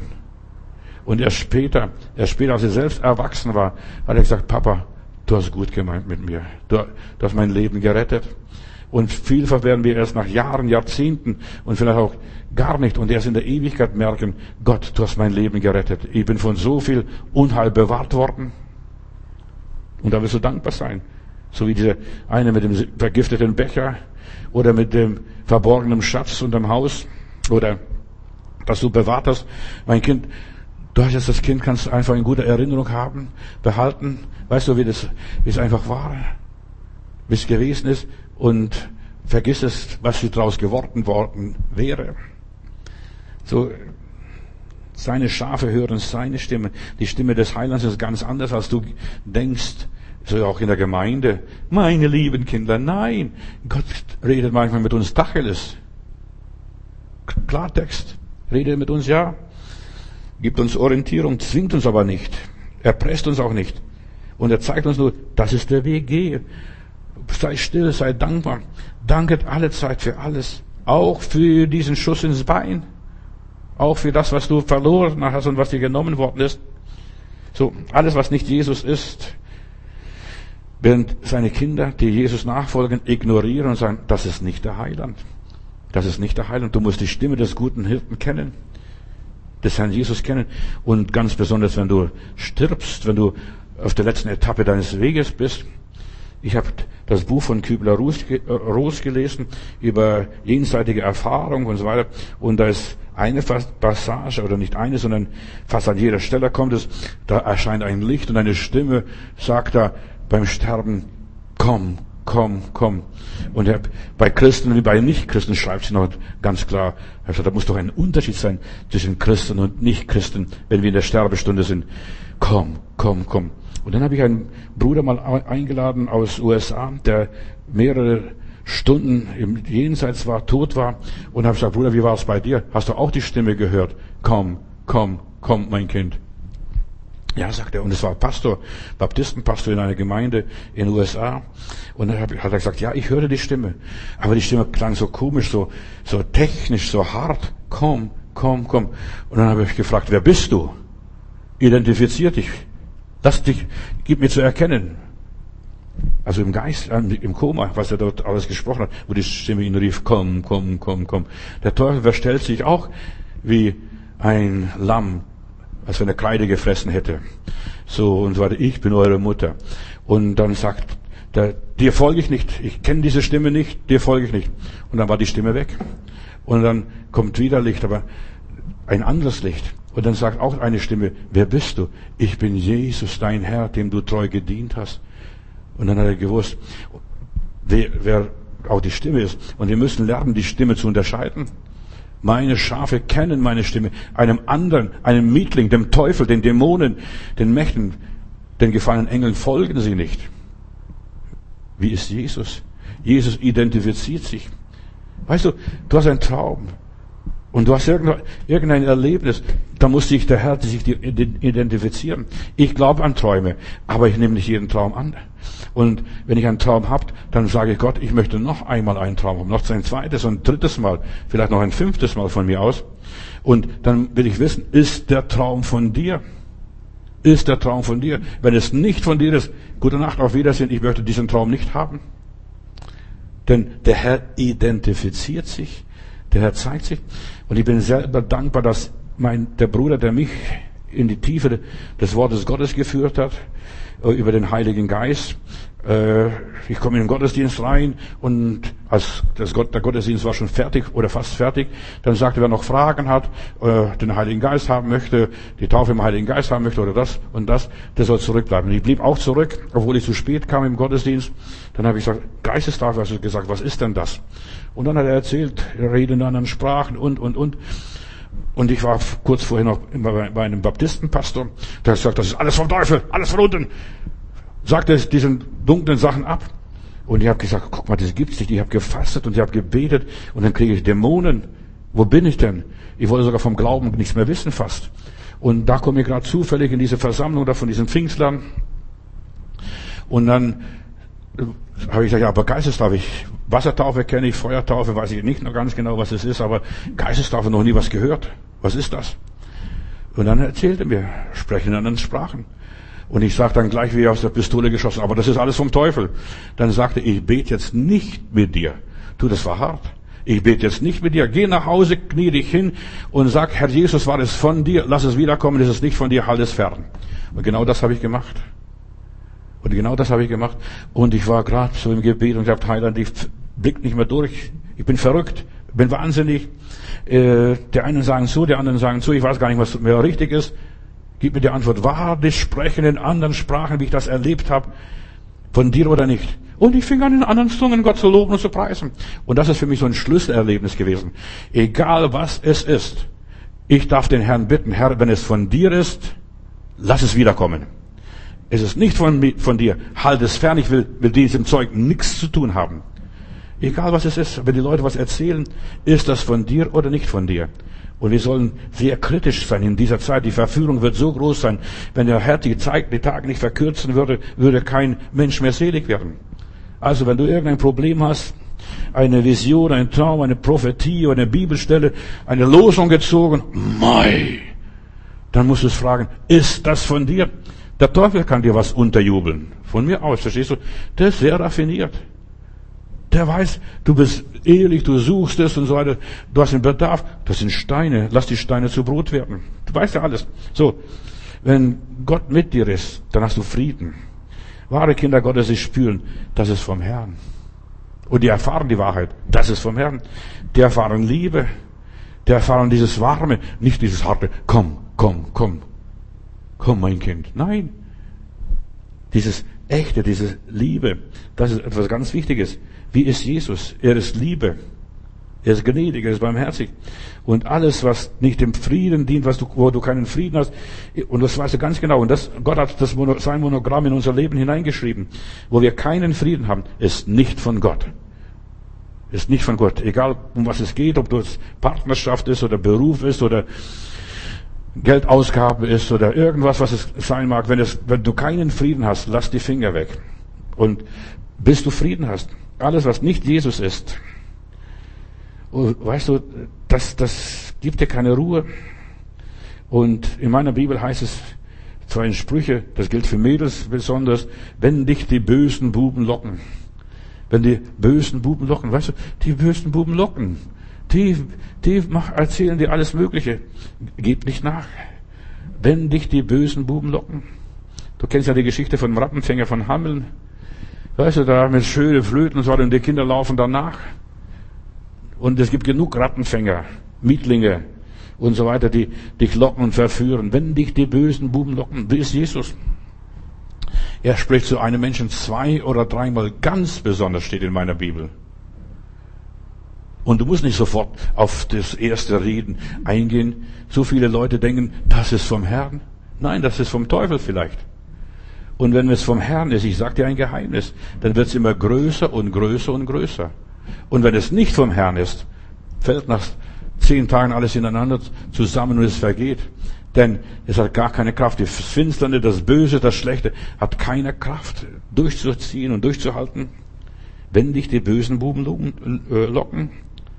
Und erst später, erst später, als er selbst erwachsen war, hat er gesagt, Papa, du hast gut gemeint mit mir. Du, du hast mein Leben gerettet. Und vielfach werden wir erst nach Jahren, Jahrzehnten und vielleicht auch gar nicht und erst in der Ewigkeit merken, Gott, du hast mein Leben gerettet. Ich bin von so viel Unheil bewahrt worden. Und da wirst du dankbar sein. So wie dieser eine mit dem vergifteten Becher oder mit dem verborgenen Schatz unterm Haus oder dass du bewahrt hast. Mein Kind, du hast jetzt das Kind, kannst einfach in guter Erinnerung haben, behalten. Weißt du, wie das, wie es einfach war, wie es gewesen ist und vergiss es, was daraus geworden worden wäre. So, seine Schafe hören seine Stimme. Die Stimme des Heilands ist ganz anders, als du denkst. So auch in der Gemeinde. Meine lieben Kinder, nein. Gott redet manchmal mit uns Tacheles. Klartext. Redet mit uns, ja. Gibt uns Orientierung, zwingt uns aber nicht. Er presst uns auch nicht. Und er zeigt uns nur, das ist der Weg, gehe. Sei still, sei dankbar. Danket alle Zeit für alles. Auch für diesen Schuss ins Bein. Auch für das, was du verloren hast und was dir genommen worden ist. So, alles, was nicht Jesus ist, während seine Kinder, die Jesus nachfolgen, ignorieren und sagen, das ist nicht der Heiland. Das ist nicht der Heiland. Du musst die Stimme des guten Hirten kennen, des Herrn Jesus kennen. Und ganz besonders, wenn du stirbst, wenn du auf der letzten Etappe deines Weges bist. Ich habe das Buch von Kübler-Ross gelesen über jenseitige Erfahrung und so weiter. Und da ist eine Passage, oder nicht eine, sondern fast an jeder Stelle kommt es, da erscheint ein Licht und eine Stimme sagt da beim Sterben, komm, komm, komm. Und er, bei Christen wie bei Nichtchristen schreibt sie noch ganz klar, er sagt, da muss doch ein Unterschied sein zwischen Christen und Nichtchristen, wenn wir in der Sterbestunde sind. Komm, komm, komm. Und dann habe ich einen Bruder mal eingeladen aus U S A, der mehrere Stunden im Jenseits war, tot war. Und habe gesagt, Bruder, wie war es bei dir? Hast du auch die Stimme gehört? Komm, komm, komm, mein Kind. Ja, sagt er. Und es war Pastor, Baptistenpastor in einer Gemeinde in den U S A. Und dann hat er gesagt, ja, ich höre die Stimme. Aber die Stimme klang so komisch, so, so technisch, so hart. Komm, komm, komm. Und dann habe ich gefragt, wer bist du? Identifizier dich. Lass dich, gib mir zu erkennen. Also im Geist, im Koma, was er dort alles gesprochen hat, wo die Stimme ihn rief, komm, komm, komm, komm. Der Teufel verstellt sich auch wie ein Lamm, als wenn er Kreide gefressen hätte. So, und so weiter, ich bin eure Mutter. Und dann sagt, der, dir folge ich nicht, ich kenne diese Stimme nicht, dir folge ich nicht. Und dann war die Stimme weg. Und dann kommt wieder Licht, aber ein anderes Licht. Und dann sagt auch eine Stimme, wer bist du? Ich bin Jesus, dein Herr, dem du treu gedient hast. Und dann hat er gewusst, wer, wer auch die Stimme ist. Und wir müssen lernen, die Stimme zu unterscheiden. Meine Schafe kennen meine Stimme. Einem anderen, einem Mietling, dem Teufel, den Dämonen, den Mächten, den gefallenen Engeln folgen sie nicht. Wie ist Jesus? Jesus identifiziert sich. Weißt du, du hast einen Traum. Und du hast irgendein Erlebnis, da muss sich der Herr sich identifizieren. Ich glaube an Träume, aber ich nehme nicht jeden Traum an. Und wenn ich einen Traum habe, dann sage ich Gott, ich möchte noch einmal einen Traum haben, noch ein zweites und ein drittes Mal, vielleicht noch ein fünftes Mal von mir aus. Und dann will ich wissen, ist der Traum von dir? Ist der Traum von dir? Wenn es nicht von dir ist, gute Nacht, auf Wiedersehen, ich möchte diesen Traum nicht haben. Denn der Herr identifiziert sich. Der Herr zeigt sich. Und ich bin selber dankbar, dass mein, der Bruder, der mich in die Tiefe des Wortes Gottes geführt hat, über den Heiligen Geist. Ich komme in den Gottesdienst rein und als das Gott, der Gottesdienst war schon fertig oder fast fertig, dann sagte, wer noch Fragen hat, den Heiligen Geist haben möchte, die Taufe im Heiligen Geist haben möchte oder das und das, der soll zurückbleiben. Und ich blieb auch zurück, obwohl ich zu spät kam im Gottesdienst. Dann habe ich gesagt, Geistestaufe, hast du gesagt, was ist denn das? Und dann hat er erzählt, er redet in anderen Sprachen und, und, und. Und ich war kurz vorher noch bei einem Baptistenpastor, der hat gesagt, das ist alles vom Teufel, alles von unten. Sagt er diesen dunklen Sachen ab. Und ich habe gesagt, guck mal, das gibt's nicht. Ich habe gefastet und ich habe gebetet und dann kriege ich Dämonen. Wo bin ich denn? Ich wollte sogar vom Glauben nichts mehr wissen fast. Und da komme ich gerade zufällig in diese Versammlung da von diesen Pfingstlern. Und dann habe ich gesagt, ja, aber Geistestaufe, ich, Wassertaufe kenne ich, Feuertaufe weiß ich nicht noch ganz genau, was es ist, aber Geistestaufe noch nie was gehört. Was ist das? Und dann erzählte er mir, sprechen in anderen Sprachen. Und ich sage dann gleich wie aus der Pistole geschossen, aber das ist alles vom Teufel. Dann sagte ich, ich bete jetzt nicht mit dir. Du, das war hart. Ich bete jetzt nicht mit dir. Geh nach Hause, knie dich hin und sag, Herr Jesus, war es von dir, lass es wiederkommen, ist es nicht von dir, halt es fern. Und genau das habe ich gemacht. Und genau das habe ich gemacht. Und ich war gerade so im Gebet und ich habe Heiland, ich blick nicht mehr durch. Ich bin verrückt, bin wahnsinnig. Äh, der einen sagen so, der anderen sagen so. Ich weiß gar nicht, was mehr richtig ist. Gib mir die Antwort, war das Sprechen in anderen Sprachen, wie ich das erlebt habe, von dir oder nicht? Und ich fing an, in anderen Zungen Gott zu loben und zu preisen. Und das ist für mich so ein Schlüsselerlebnis gewesen. Egal was es ist, ich darf den Herrn bitten, Herr, wenn es von dir ist, lass es wiederkommen. Es ist nicht von, von dir, halt es fern, ich will mit diesem Zeug nichts zu tun haben. Egal was es ist, wenn die Leute was erzählen, ist das von dir oder nicht von dir? Und wir sollen sehr kritisch sein in dieser Zeit. Die Verführung wird so groß sein. Wenn der Herr die Zeit, die Tage nicht verkürzen würde, würde kein Mensch mehr selig werden. Also wenn du irgendein Problem hast, eine Vision, ein Traum, eine Prophetie oder eine Bibelstelle, eine Losung gezogen, mei, dann musst du es fragen, ist das von dir? Der Teufel kann dir was unterjubeln. Von mir aus, verstehst du? Der ist sehr raffiniert. Der weiß, du bist ehrlich, du suchst es und so weiter. Du hast einen Bedarf. Das sind Steine. Lass die Steine zu Brot werden. Du weißt ja alles. So. Wenn Gott mit dir ist, dann hast du Frieden. Wahre Kinder Gottes, sie spüren, das ist vom Herrn. Und die erfahren die Wahrheit. Das ist vom Herrn. Die erfahren Liebe. Die erfahren dieses Warme. Nicht dieses harte, komm, komm, komm. Komm, mein Kind. Nein. Dieses Echte, diese Liebe, das ist etwas ganz Wichtiges. Wie ist Jesus? Er ist Liebe. Er ist gnädig, er ist barmherzig. Und alles, was nicht dem Frieden dient, was du, wo du keinen Frieden hast, und das weißt du ganz genau. Und das, Gott hat das Mono, sein Monogramm in unser Leben hineingeschrieben. Wo wir keinen Frieden haben, ist nicht von Gott. Ist nicht von Gott. Egal, um was es geht, ob das Partnerschaft ist oder Beruf ist oder Geldausgabe ist oder irgendwas, was es sein mag. Wenn, es, wenn du keinen Frieden hast, lass die Finger weg. Und bis du Frieden hast, alles, was nicht Jesus ist, weißt du, das, das gibt dir keine Ruhe. Und in meiner Bibel heißt es, zwar in Sprüche, das gilt für Mädels besonders, wenn dich die bösen Buben locken. Wenn die bösen Buben locken, weißt du, die bösen Buben locken. Die, die mach, erzählen dir alles Mögliche. Gib nicht nach. Wenn dich die bösen Buben locken. Du kennst ja die Geschichte von dem Rattenfänger von Hameln. Weißt du, da mit schönen Flöten und so weiter, und die Kinder laufen danach. Und es gibt genug Rattenfänger, Mietlinge und so weiter, die dich locken und verführen. Wenn dich die bösen Buben locken, wie ist Jesus? Er spricht zu einem Menschen zwei oder dreimal ganz besonders, steht in meiner Bibel. Und du musst nicht sofort auf das erste Reden eingehen. So viele Leute denken, das ist vom Herrn. Nein, das ist vom Teufel vielleicht. Und wenn es vom Herrn ist, ich sage dir ein Geheimnis, dann wird es immer größer und größer und größer. Und wenn es nicht vom Herrn ist, fällt nach zehn Tagen alles ineinander zusammen und es vergeht. Denn es hat gar keine Kraft. Das Finsterne, das Böse, das Schlechte hat keine Kraft durchzuziehen und durchzuhalten, wenn dich die bösen Buben locken.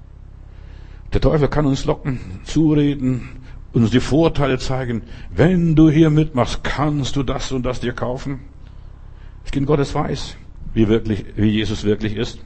Der Teufel kann uns locken, zureden, uns die Vorteile zeigen. Wenn du hier mitmachst, kannst du das und das dir kaufen. Das Kind Gottes weiß, wie wirklich, wie Jesus wirklich ist.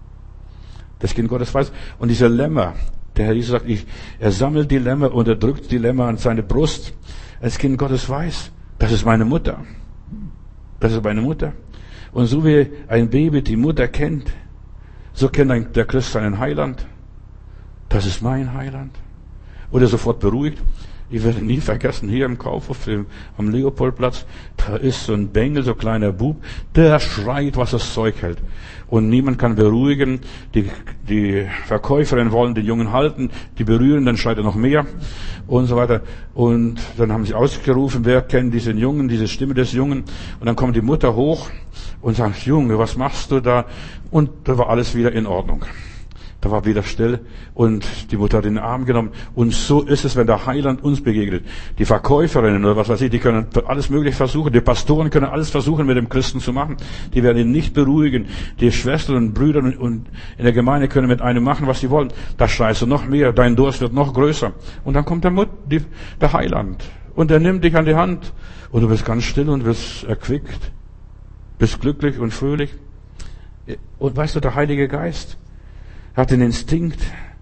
Das Kind Gottes weiß. Und dieser Lämmer, der Herr Jesus sagt, ich, er sammelt die Lämmer und er drückt die Lämmer an seine Brust. Das Kind Gottes weiß, das ist meine Mutter. Das ist meine Mutter. Und so wie ein Baby die Mutter kennt, so kennt der Christ seinen Heiland. Das ist mein Heiland. Oder sofort beruhigt. Ich werde nie vergessen, hier im Kaufhof, am Leopoldplatz, da ist so ein Bengel, so ein kleiner Bub, der schreit, was das Zeug hält. Und niemand kann beruhigen. Die, die Verkäuferin wollen den Jungen halten, die berühren, dann schreit er noch mehr und so weiter. Und dann haben sie ausgerufen, wer kennt diesen Jungen, diese Stimme des Jungen. Und dann kommt die Mutter hoch und sagt, Junge, was machst du da? Und da war alles wieder in Ordnung. Da war wieder still und die Mutter hat in den Arm genommen. Und so ist es, wenn der Heiland uns begegnet. Die Verkäuferinnen oder was weiß ich, die können alles Mögliche versuchen. Die Pastoren können alles versuchen, mit dem Christen zu machen. Die werden ihn nicht beruhigen. Die Schwestern und Brüder und in der Gemeinde können mit einem machen, was sie wollen. Da schreist du noch mehr, dein Durst wird noch größer. Und dann kommt der, Mut, die, der Heiland und er nimmt dich an die Hand und du bist ganz still und wirst erquickt, bist glücklich und fröhlich. Und weißt du, der Heilige Geist hat den Instinkt,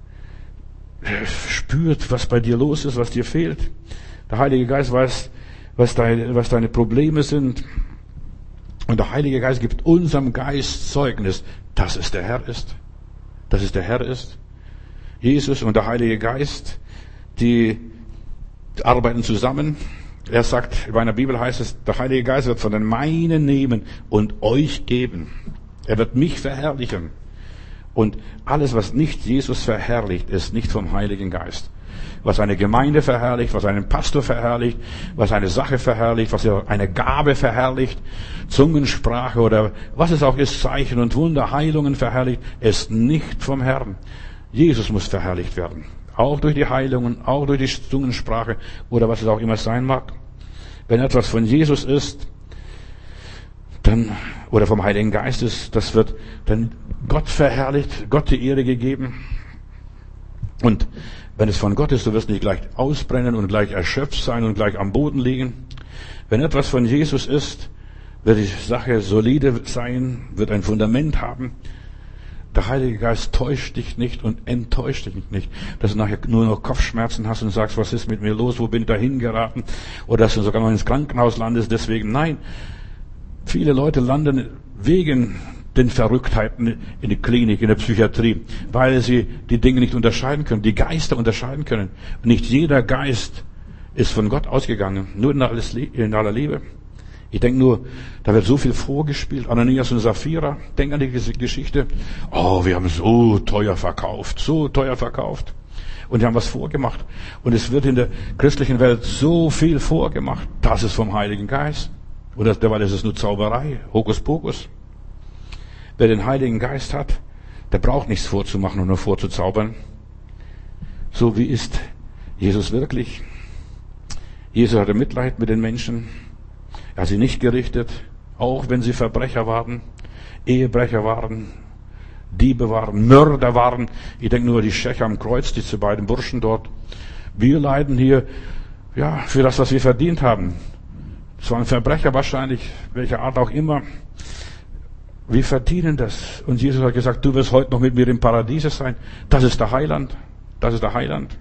spürt, was bei dir los ist, was dir fehlt. Der Heilige Geist weiß, was deine, was deine Probleme sind. Und der Heilige Geist gibt unserem Geist Zeugnis, dass es der Herr ist. Dass es der Herr ist. Jesus und der Heilige Geist, die arbeiten zusammen. Er sagt, in meiner Bibel heißt es, der Heilige Geist wird von den meinen nehmen und euch geben. Er wird mich verherrlichen. Und alles, was nicht Jesus verherrlicht, ist nicht vom Heiligen Geist. Was eine Gemeinde verherrlicht, was einen Pastor verherrlicht, was eine Sache verherrlicht, was eine Gabe verherrlicht, Zungensprache oder was es auch ist, Zeichen und Wunder, Heilungen verherrlicht, ist nicht vom Herrn. Jesus muss verherrlicht werden. Auch durch die Heilungen, auch durch die Zungensprache oder was es auch immer sein mag. Wenn etwas von Jesus ist, dann, oder vom Heiligen Geist ist, das wird dann Gott verherrlicht, Gott die Ehre gegeben. Und wenn es von Gott ist, du wirst nicht gleich ausbrennen und gleich erschöpft sein und gleich am Boden liegen. Wenn etwas von Jesus ist, wird die Sache solide sein, wird ein Fundament haben. Der Heilige Geist täuscht dich nicht und enttäuscht dich nicht, dass du nachher nur noch Kopfschmerzen hast und sagst, was ist mit mir los, wo bin ich da hingeraten, oder dass du sogar noch ins Krankenhaus landest. Deswegen, nein, viele Leute landen wegen den Verrücktheiten in der Klinik, in der Psychiatrie, weil sie die Dinge nicht unterscheiden können, die Geister unterscheiden können. Und nicht jeder Geist ist von Gott ausgegangen, nur in aller Liebe. Ich denke nur, da wird so viel vorgespielt. Ananias und Sapphira, denk an die Geschichte. Oh, wir haben so teuer verkauft, so teuer verkauft. Und die haben was vorgemacht. Und es wird in der christlichen Welt so viel vorgemacht. Das ist vom Heiligen Geist. Oder dabei ist es nur Zauberei, Hokuspokus. Wer den Heiligen Geist hat, der braucht nichts vorzumachen und nur vorzuzaubern. So wie ist Jesus wirklich? Jesus hatte Mitleid mit den Menschen. Er hat sie nicht gerichtet, auch wenn sie Verbrecher waren, Ehebrecher waren, Diebe waren, Mörder waren. Ich denke nur an die Schächer am Kreuz, diese beiden Burschen dort. Wir leiden hier, ja, für das, was wir verdient haben. Es waren Verbrecher wahrscheinlich, welcher Art auch immer. Wir verdienen das. Und Jesus hat gesagt, du wirst heute noch mit mir im Paradiese sein. Das ist der Heiland. Das ist der Heiland.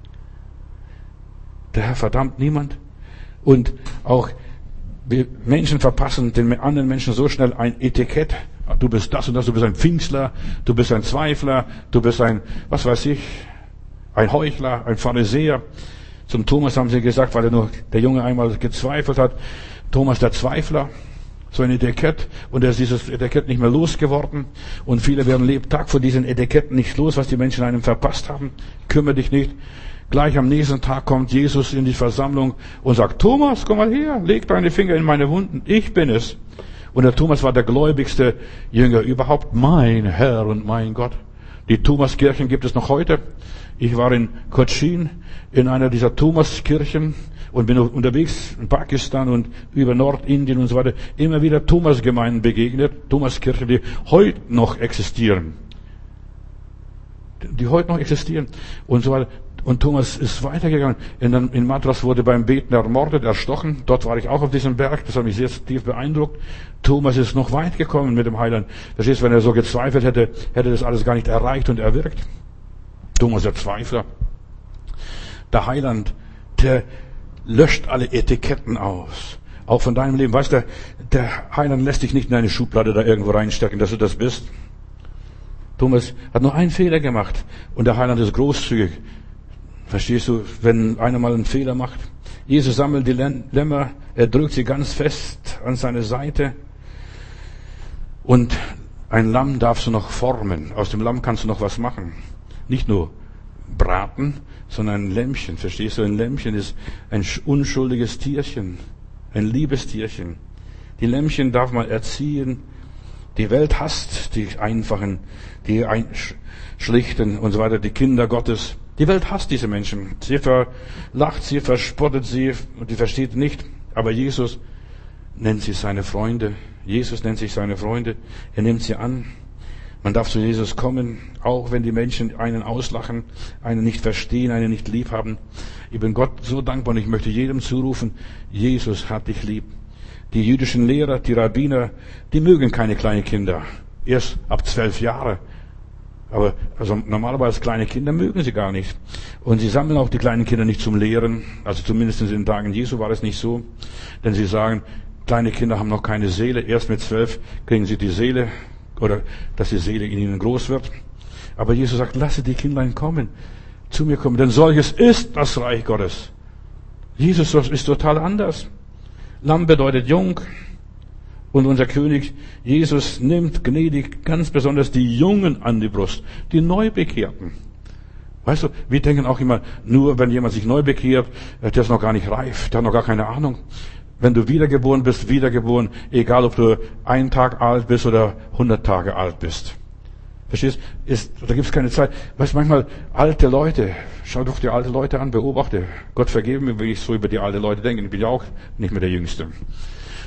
Der Herr verdammt niemand. Und auch wir Menschen verpassen den anderen Menschen so schnell ein Etikett. Du bist das und das, du bist ein Pfingstler, du bist ein Zweifler, du bist ein, was weiß ich, ein Heuchler, ein Pharisäer. Zum Thomas haben sie gesagt, weil er nur der Junge einmal gezweifelt hat, Thomas der Zweifler, so ein Etikett, und er ist dieses Etikett nicht mehr losgeworden, und viele werden Lebtag von diesen Etiketten nicht los, was die Menschen einem verpasst haben. Kümmere dich nicht. Gleich am nächsten Tag kommt Jesus in die Versammlung und sagt, Thomas, komm mal her, leg deine Finger in meine Wunden, ich bin es. Und der Thomas war der gläubigste Jünger überhaupt, mein Herr und mein Gott. Die Thomaskirchen gibt es noch heute. Ich war in Cochin in einer dieser Thomaskirchen und bin unterwegs in Pakistan und über Nordindien und so weiter immer wieder Thomasgemeinden begegnet, Thomaskirchen, die heute noch existieren. Die heute noch existieren und so weiter. Und Thomas ist weitergegangen. In, in Madras wurde beim Beten ermordet, erstochen. Dort war ich auch auf diesem Berg. Das hat mich sehr tief beeindruckt. Thomas ist noch weit gekommen mit dem Heiland. Verstehst du, wenn er so gezweifelt hätte, hätte das alles gar nicht erreicht und erwirkt. Thomas der Zweifler. Der Heiland, der löscht alle Etiketten aus. Auch von deinem Leben. Weißt du, der Heiland lässt dich nicht in eine Schublade da irgendwo reinstecken, dass du das bist. Thomas hat nur einen Fehler gemacht. Und der Heiland ist großzügig. Verstehst du, wenn einer mal einen Fehler macht? Jesus sammelt die Lämmer, er drückt sie ganz fest an seine Seite. Und ein Lamm darfst du noch formen. Aus dem Lamm kannst du noch was machen. Nicht nur braten, sondern ein Lämmchen. Verstehst du, ein Lämmchen ist ein unschuldiges Tierchen. Ein liebes Tierchen. Die Lämmchen darf man erziehen. Die Welt hasst die Einfachen, die Schlichten und so weiter, die Kinder Gottes. Die Welt hasst diese Menschen. Sie verlacht sie, verspottet sie und die versteht nicht. Aber Jesus nennt sie seine Freunde. Jesus nennt sich seine Freunde. Er nimmt sie an. Man darf zu Jesus kommen, auch wenn die Menschen einen auslachen, einen nicht verstehen, einen nicht lieb haben. Ich bin Gott so dankbar und ich möchte jedem zurufen, Jesus hat dich lieb. Die jüdischen Lehrer, die Rabbiner, die mögen keine kleinen Kinder. Erst ab zwölf Jahre. Aber also normalerweise kleine Kinder mögen sie gar nicht. Und sie sammeln auch die kleinen Kinder nicht zum Lehren. Also zumindest in den Tagen Jesu war es nicht so. Denn sie sagen, kleine Kinder haben noch keine Seele. Erst mit zwölf kriegen sie die Seele. Oder dass die Seele in ihnen groß wird. Aber Jesus sagt, lasse die Kindlein kommen. Zu mir kommen. Denn solches ist das Reich Gottes. Jesus ist total anders. Lamm bedeutet jung. Und unser König Jesus nimmt gnädig ganz besonders die Jungen an die Brust, die Neubekehrten. Weißt du, wir denken auch immer, nur wenn jemand sich neu bekehrt, der ist noch gar nicht reif, der hat noch gar keine Ahnung. Wenn du wiedergeboren bist, wiedergeboren, egal ob du einen Tag alt bist oder hundert Tage alt bist. Verstehst? Ist, da gibt's keine Zeit. Weißt du, manchmal alte Leute, schau doch die alte Leute an, beobachte. Gott vergebe mir, wenn ich so über die alten Leute denke. Ich bin ja auch nicht mehr der Jüngste.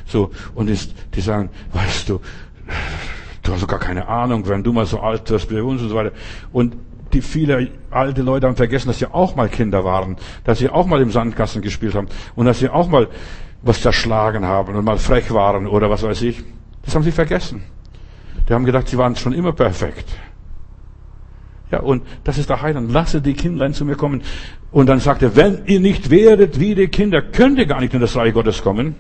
So, und ist, die sagen, weißt du, du hast doch gar keine Ahnung, wenn du mal so alt wirst wie uns und so weiter. Und die viele alte Leute haben vergessen, dass sie auch mal Kinder waren, dass sie auch mal im Sandkasten gespielt haben und dass sie auch mal was zerschlagen haben und mal frech waren oder was weiß ich. Das haben sie vergessen. Die haben gedacht, sie waren schon immer perfekt. Ja, und das ist der Heiland. Lasse die Kindlein zu mir kommen. Und dann sagt er, wenn ihr nicht werdet wie die Kinder, könnt ihr gar nicht in das Reich Gottes kommen.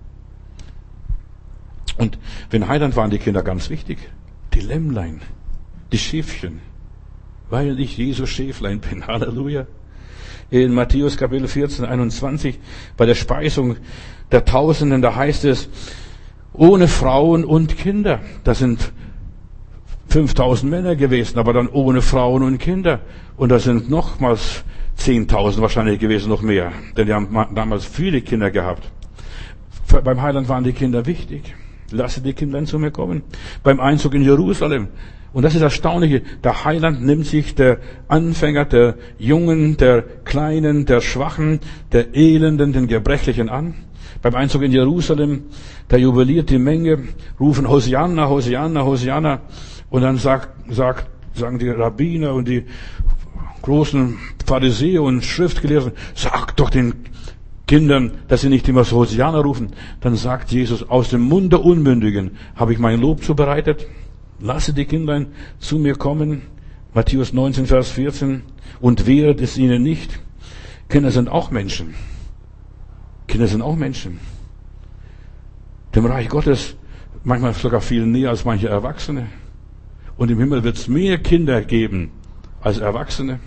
Und wenn Heiland waren die Kinder ganz wichtig. Die Lämmlein, die Schäfchen. Weil ich Jesus Schäflein bin. Halleluja. In Matthäus Kapitel vierzehn, einundzwanzig, bei der Speisung der Tausenden, da heißt es, ohne Frauen und Kinder. Das sind fünftausend Männer gewesen, aber dann ohne Frauen und Kinder. Und das sind nochmals zehntausend wahrscheinlich gewesen, noch mehr. Denn die haben damals viele Kinder gehabt. Beim Heiland waren die Kinder wichtig. Lasse die Kinder zu mir kommen. Beim Einzug in Jerusalem. Und das ist das Erstaunliche. Der Heiland nimmt sich der Anfänger, der Jungen, der Kleinen, der Schwachen, der Elenden, den Gebrechlichen an. Beim Einzug in Jerusalem, da jubiliert die Menge, rufen Hosianna, Hosianna, Hosianna. Und dann sagt, sagt, sagen die Rabbiner und die großen Pharisäer und Schriftgelehrten, sagt doch den Kindern, dass sie nicht immer so Hosianna rufen. Dann sagt Jesus, aus dem Mund der Unmündigen habe ich mein Lob zubereitet. Lasse die Kindlein zu mir kommen. Matthäus neunzehn, Vers vierzehn. Und wehret es ihnen nicht. Kinder sind auch Menschen. Kinder sind auch Menschen. Dem Reich Gottes manchmal sogar viel näher als manche Erwachsene. Und im Himmel wird es mehr Kinder geben als Erwachsene.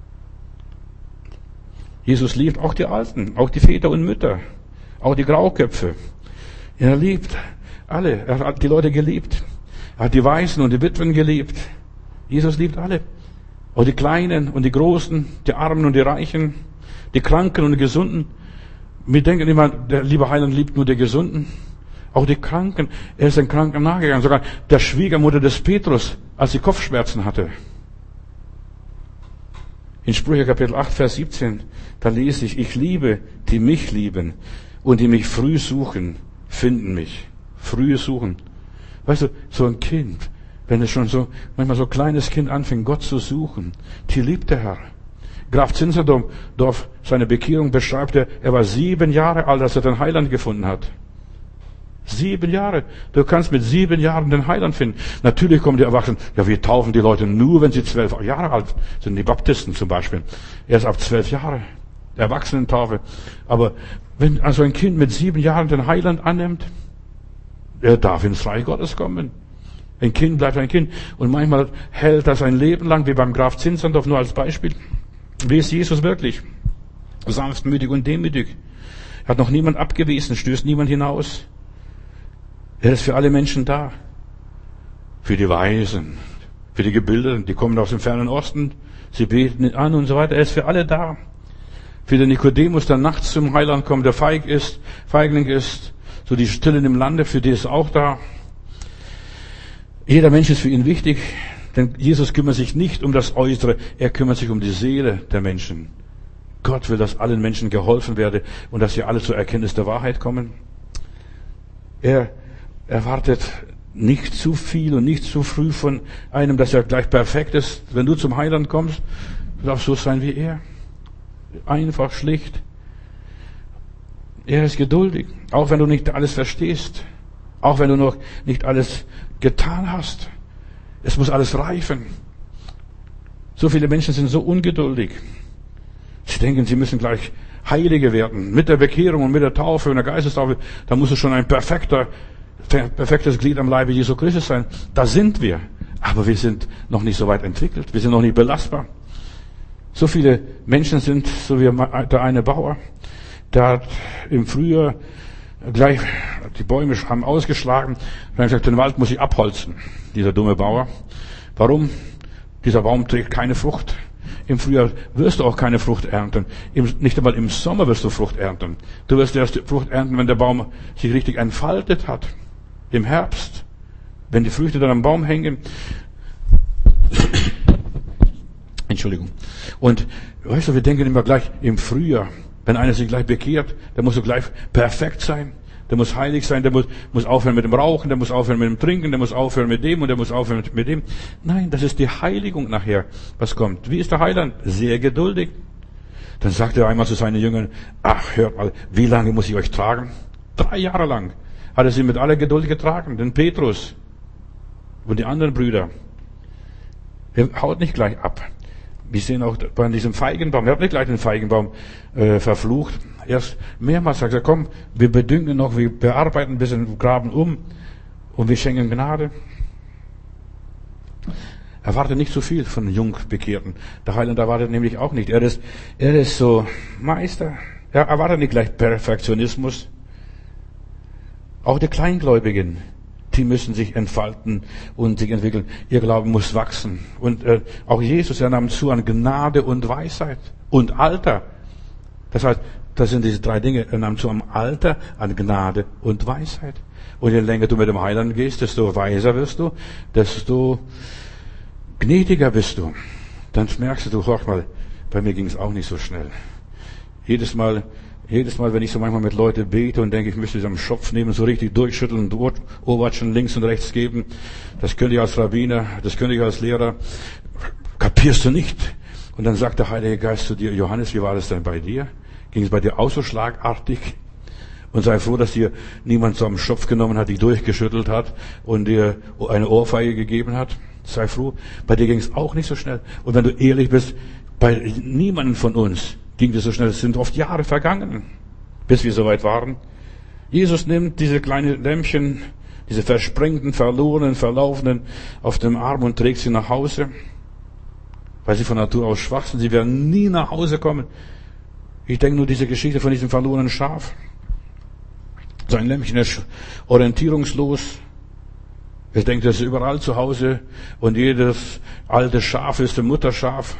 Jesus liebt auch die Alten, auch die Väter und Mütter, auch die Grauköpfe. Er liebt alle. Er hat die Leute geliebt. Er hat die Waisen und die Witwen geliebt. Jesus liebt alle. Auch die Kleinen und die Großen, die Armen und die Reichen, die Kranken und die Gesunden. Wir denken immer, der liebe Heiland liebt nur die Gesunden. Auch die Kranken. Er ist den Kranken nachgegangen. Sogar der Schwiegermutter des Petrus, als sie Kopfschmerzen hatte. In Sprüche Kapitel acht, Vers siebzehn, da lese ich, ich liebe, die mich lieben und die mich früh suchen, finden mich. Früh suchen. Weißt du, so ein Kind, wenn es schon so, manchmal so ein kleines Kind anfängt, Gott zu suchen, die liebt der Herr. Graf Zinzendorf, seine Bekehrung beschreibt er, er war sieben Jahre alt, als er den Heiland gefunden hat. Sieben Jahre. Du kannst mit sieben Jahren den Heiland finden. Natürlich kommen die Erwachsenen, ja, wir taufen die Leute nur, wenn sie zwölf Jahre alt sind. Die Baptisten zum Beispiel. Erst ab zwölf Jahre. Erwachsenentaufe. Aber wenn also ein Kind mit sieben Jahren den Heiland annimmt, er darf ins Reich Gottes kommen. Ein Kind bleibt ein Kind. Und manchmal hält das ein Leben lang, wie beim Graf Zinzendorf, nur als Beispiel. Wie ist Jesus wirklich? Sanftmütig und demütig. Er hat noch niemand abgewiesen, stößt niemand hinaus. Er ist für alle Menschen da. Für die Weisen, für die Gebildeten, die kommen aus dem fernen Osten, sie beten ihn an und so weiter. Er ist für alle da. Für den Nikodemus, der nachts zum Heiland kommt, der feig ist, Feigling ist, so die Stillen im Lande, für die ist auch da. Jeder Mensch ist für ihn wichtig, denn Jesus kümmert sich nicht um das Äußere, er kümmert sich um die Seele der Menschen. Gott will, dass allen Menschen geholfen werde und dass sie alle zur Erkenntnis der Wahrheit kommen. Er erwartet nicht zu viel und nicht zu früh von einem, dass er gleich perfekt ist. Wenn du zum Heiland kommst, du darfst so sein wie er. Einfach, schlicht. Er ist geduldig, auch wenn du nicht alles verstehst, auch wenn du noch nicht alles getan hast. Es muss alles reifen. So viele Menschen sind so ungeduldig. Sie denken, sie müssen gleich Heilige werden. Mit der Bekehrung und mit der Taufe und der Geistestaufe, da muss es schon ein perfekter, perfektes Glied am Leibe Jesu Christi sein. Da sind wir. Aber wir sind noch nicht so weit entwickelt. Wir sind noch nicht belastbar. So viele Menschen sind, so wie der eine Bauer, der hat im Frühjahr gleich, die Bäume haben ausgeschlagen, und hat gesagt, den Wald muss ich abholzen, dieser dumme Bauer. Warum? Dieser Baum trägt keine Frucht. Im Frühjahr wirst du auch keine Frucht ernten. Im, nicht einmal im Sommer wirst du Frucht ernten. Du wirst erst Frucht ernten, wenn der Baum sich richtig entfaltet hat. Im Herbst. Wenn die Früchte dann am Baum hängen. Entschuldigung. Und weißt du, wir denken immer gleich im Frühjahr, wenn einer sich gleich bekehrt, dann muss er gleich perfekt sein. Der muss heilig sein, der muss, muss aufhören mit dem Rauchen, der muss aufhören mit dem Trinken, der muss aufhören mit dem und der muss aufhören mit, mit dem. Nein, das ist die Heiligung nachher, was kommt. Wie ist der Heiland? Sehr geduldig. Dann sagte er einmal zu seinen Jüngern, ach, hört mal, wie lange muss ich euch tragen? Drei Jahre lang hat er sie mit aller Geduld getragen, den Petrus und die anderen Brüder. Er haut nicht gleich ab. Wir sehen auch bei diesem Feigenbaum, er hat nicht gleich den Feigenbaum äh, verflucht. Erst mehrmals sagt er, komm, wir bedüngen noch, wir bearbeiten ein bisschen, graben um und wir schenken Gnade. Erwartet nicht so viel von Jungbekehrten. Der Heiland erwartet nämlich auch nicht. Er ist, er ist so Meister. Er erwartet nicht gleich Perfektionismus. Auch die Kleingläubigen, die müssen sich entfalten und sich entwickeln. Ihr Glauben muss wachsen. Und äh, auch Jesus, er nahm zu an Gnade und Weisheit und Alter. Das heißt, das sind diese drei Dinge. Er nahm zu am Alter, an Gnade und Weisheit. Und je länger du mit dem Heiland gehst, desto weiser wirst du, desto gnädiger bist du. Dann merkst du, hör mal, bei mir ging es auch nicht so schnell. Jedes Mal, jedes Mal, wenn ich so manchmal mit Leuten bete und denke, ich müsste es am Schopf nehmen, so richtig durchschütteln und Ohrwatschen links und rechts geben, das könnte ich als Rabbiner, das könnte ich als Lehrer, kapierst du nicht. Und dann sagt der Heilige Geist zu dir, Johannes, wie war das denn bei dir? Ging es bei dir auch so schlagartig? Und sei froh, dass dir niemand so am Schopf genommen hat, dich durchgeschüttelt hat und dir eine Ohrfeige gegeben hat. Sei froh, bei dir ging es auch nicht so schnell. Und wenn du ehrlich bist, bei niemandem von uns ging es so schnell. Es sind oft Jahre vergangen, bis wir soweit waren. Jesus nimmt diese kleinen Lämpchen, diese versprengten, verlorenen, verlaufenen auf dem Arm und trägt sie nach Hause, weil sie von Natur aus schwach sind. Sie werden nie nach Hause kommen. Ich denke nur diese Geschichte von diesem verlorenen Schaf. Sein Lämpchen ist orientierungslos. Er denkt, er ist überall zu Hause und jedes alte Schaf ist ein Mutterschaf.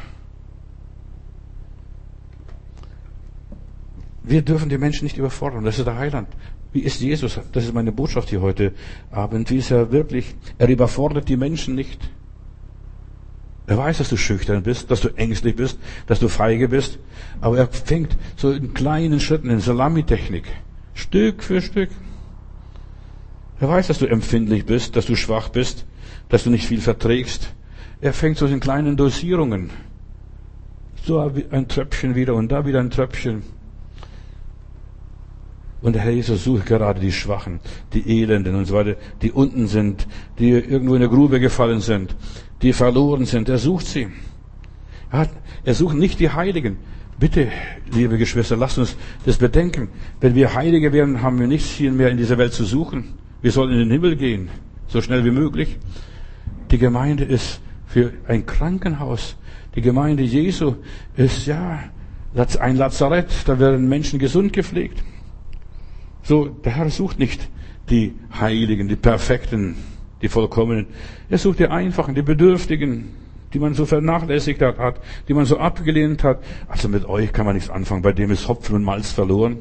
Wir dürfen die Menschen nicht überfordern. Das ist der Heiland. Wie ist Jesus? Das ist meine Botschaft hier heute Abend. Wie ist er wirklich? Er überfordert die Menschen nicht. Er weiß, dass du schüchtern bist, dass du ängstlich bist, dass du feige bist. Aber er fängt so in kleinen Schritten, in Salamitechnik, Stück für Stück. Er weiß, dass du empfindlich bist, dass du schwach bist, dass du nicht viel verträgst. Er fängt so in kleinen Dosierungen. So ein Tröpfchen wieder und da wieder ein Tröpfchen. Und der Herr Jesus sucht gerade die Schwachen, die Elenden und so weiter, die unten sind, die irgendwo in eine Grube gefallen sind, die verloren sind. Er sucht sie. Er, hat, er sucht nicht die Heiligen. Bitte, liebe Geschwister, lasst uns das bedenken. Wenn wir Heilige werden, haben wir nichts hier mehr in dieser Welt zu suchen. Wir sollen in den Himmel gehen, so schnell wie möglich. Die Gemeinde ist für ein Krankenhaus. Die Gemeinde Jesu ist ja ein Lazarett. Da werden Menschen gesund gepflegt. So, der Herr sucht nicht die Heiligen, die Perfekten, die Vollkommenen. Er sucht die Einfachen, die Bedürftigen, die man so vernachlässigt hat, die man so abgelehnt hat. Also mit euch kann man nichts anfangen, bei dem ist Hopfen und Malz verloren.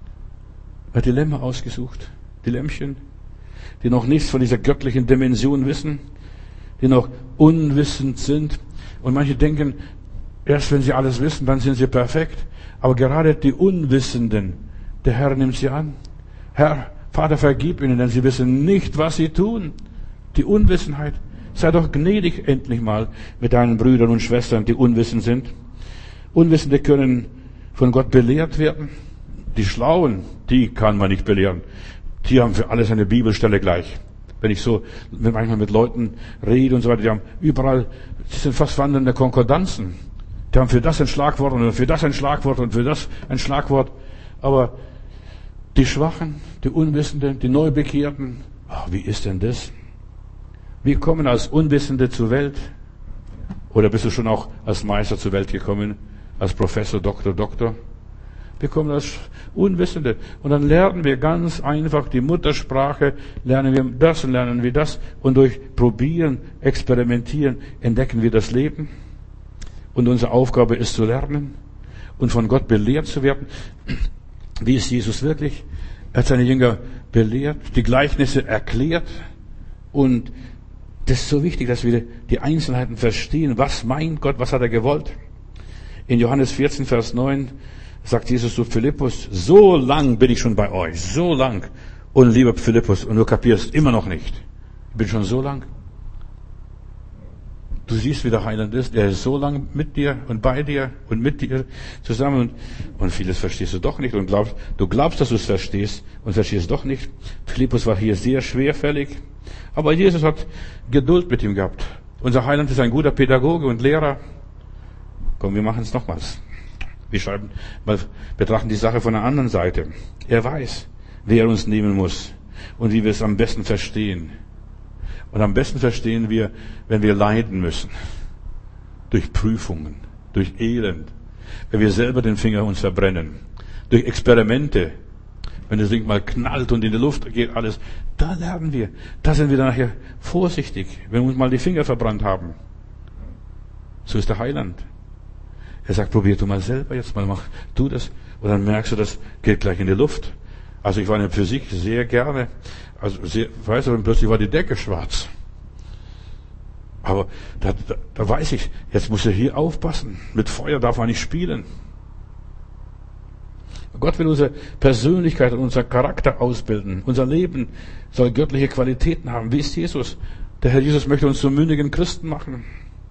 Er hat die Lämmer ausgesucht, die Lämmchen, die noch nichts von dieser göttlichen Dimension wissen, die noch unwissend sind. Und manche denken, erst wenn sie alles wissen, dann sind sie perfekt. Aber gerade die Unwissenden, der Herr nimmt sie an. Herr, Vater, vergib ihnen, denn sie wissen nicht, was sie tun. Die Unwissenheit. Sei doch gnädig endlich mal mit deinen Brüdern und Schwestern, die unwissend sind. Unwissende können von Gott belehrt werden. Die Schlauen, die kann man nicht belehren. Die haben für alles eine Bibelstelle gleich. Wenn ich so manchmal mit Leuten rede und so weiter, die haben überall, sie sind fast wandelnde Konkordanzen. Die haben für das ein Schlagwort und für das ein Schlagwort und für das ein Schlagwort. Aber die Schwachen, die Unwissenden, die Neubekehrten, ach, wie ist denn das? Wir kommen als Unwissende zur Welt. Oder bist du schon auch als Meister zur Welt gekommen? Als Professor, Doktor, Doktor? Wir kommen als Unwissende. Und dann lernen wir ganz einfach die Muttersprache, lernen wir das und lernen wir das. Und durch Probieren, Experimentieren entdecken wir das Leben. Und unsere Aufgabe ist zu lernen und von Gott belehrt zu werden. Wie ist Jesus wirklich? Er hat seine Jünger belehrt, die Gleichnisse erklärt. Und das ist so wichtig, dass wir die Einzelheiten verstehen. Was meint Gott? Was hat er gewollt? In Johannes vierzehn, Vers neun sagt Jesus zu Philippus, so lang bin ich schon bei euch, so lang. Und lieber Philippus, und du kapierst immer noch nicht. Ich bin schon so lang. Du siehst, wie der Heiland ist. Er ist so lang mit dir und bei dir und mit dir zusammen. Und, und vieles verstehst du doch nicht und glaubst, du glaubst, dass du es verstehst und verstehst es doch nicht. Philippus war hier sehr schwerfällig. Aber Jesus hat Geduld mit ihm gehabt. Unser Heiland ist ein guter Pädagoge und Lehrer. Komm, wir machen es nochmals. Wir schreiben, mal betrachten die Sache von der anderen Seite. Er weiß, wer uns nehmen muss und wie wir es am besten verstehen. Und am besten verstehen wir, wenn wir leiden müssen. Durch Prüfungen, durch Elend. Wenn wir selber den Finger uns verbrennen. Durch Experimente. Wenn das Ding mal knallt und in die Luft geht alles. Da lernen wir. Da sind wir dann nachher vorsichtig, wenn wir uns mal die Finger verbrannt haben. So ist der Heiland. Er sagt, probier du mal selber jetzt mal, mach du das. Und dann merkst du, das geht gleich in die Luft. Also ich war in der Physik sehr gerne. Also, sehr, weißt du, und plötzlich war die Decke schwarz. Aber da, da, da weiß ich, jetzt muss er hier aufpassen. Mit Feuer darf man nicht spielen. Gott will unsere Persönlichkeit und unser Charakter ausbilden. Unser Leben soll göttliche Qualitäten haben. Wie ist Jesus? Der Herr Jesus möchte uns zu mündigen Christen machen.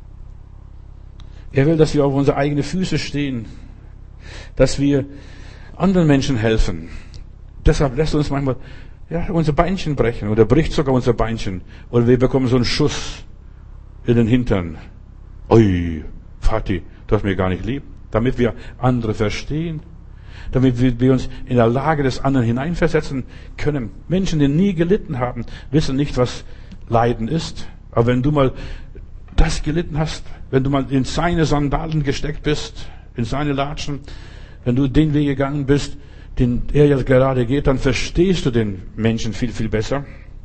Er will, dass wir auf unsere eigenen Füße stehen. Dass wir anderen Menschen helfen. Deshalb lässt uns manchmal ja, unser Beinchen brechen oder bricht sogar unser Beinchen. Oder wir bekommen so einen Schuss in den Hintern. Ui, Vati, du hast mich gar nicht lieb. Damit wir andere verstehen. Damit wir uns in der Lage des anderen hineinversetzen können. Menschen, die nie gelitten haben, wissen nicht, was Leiden ist. Aber wenn du mal das gelitten hast, wenn du mal in seine Sandalen gesteckt bist, in seine Latschen, wenn du den Weg gegangen bist, den er jetzt gerade geht, dann verstehst du den Menschen viel, viel besser.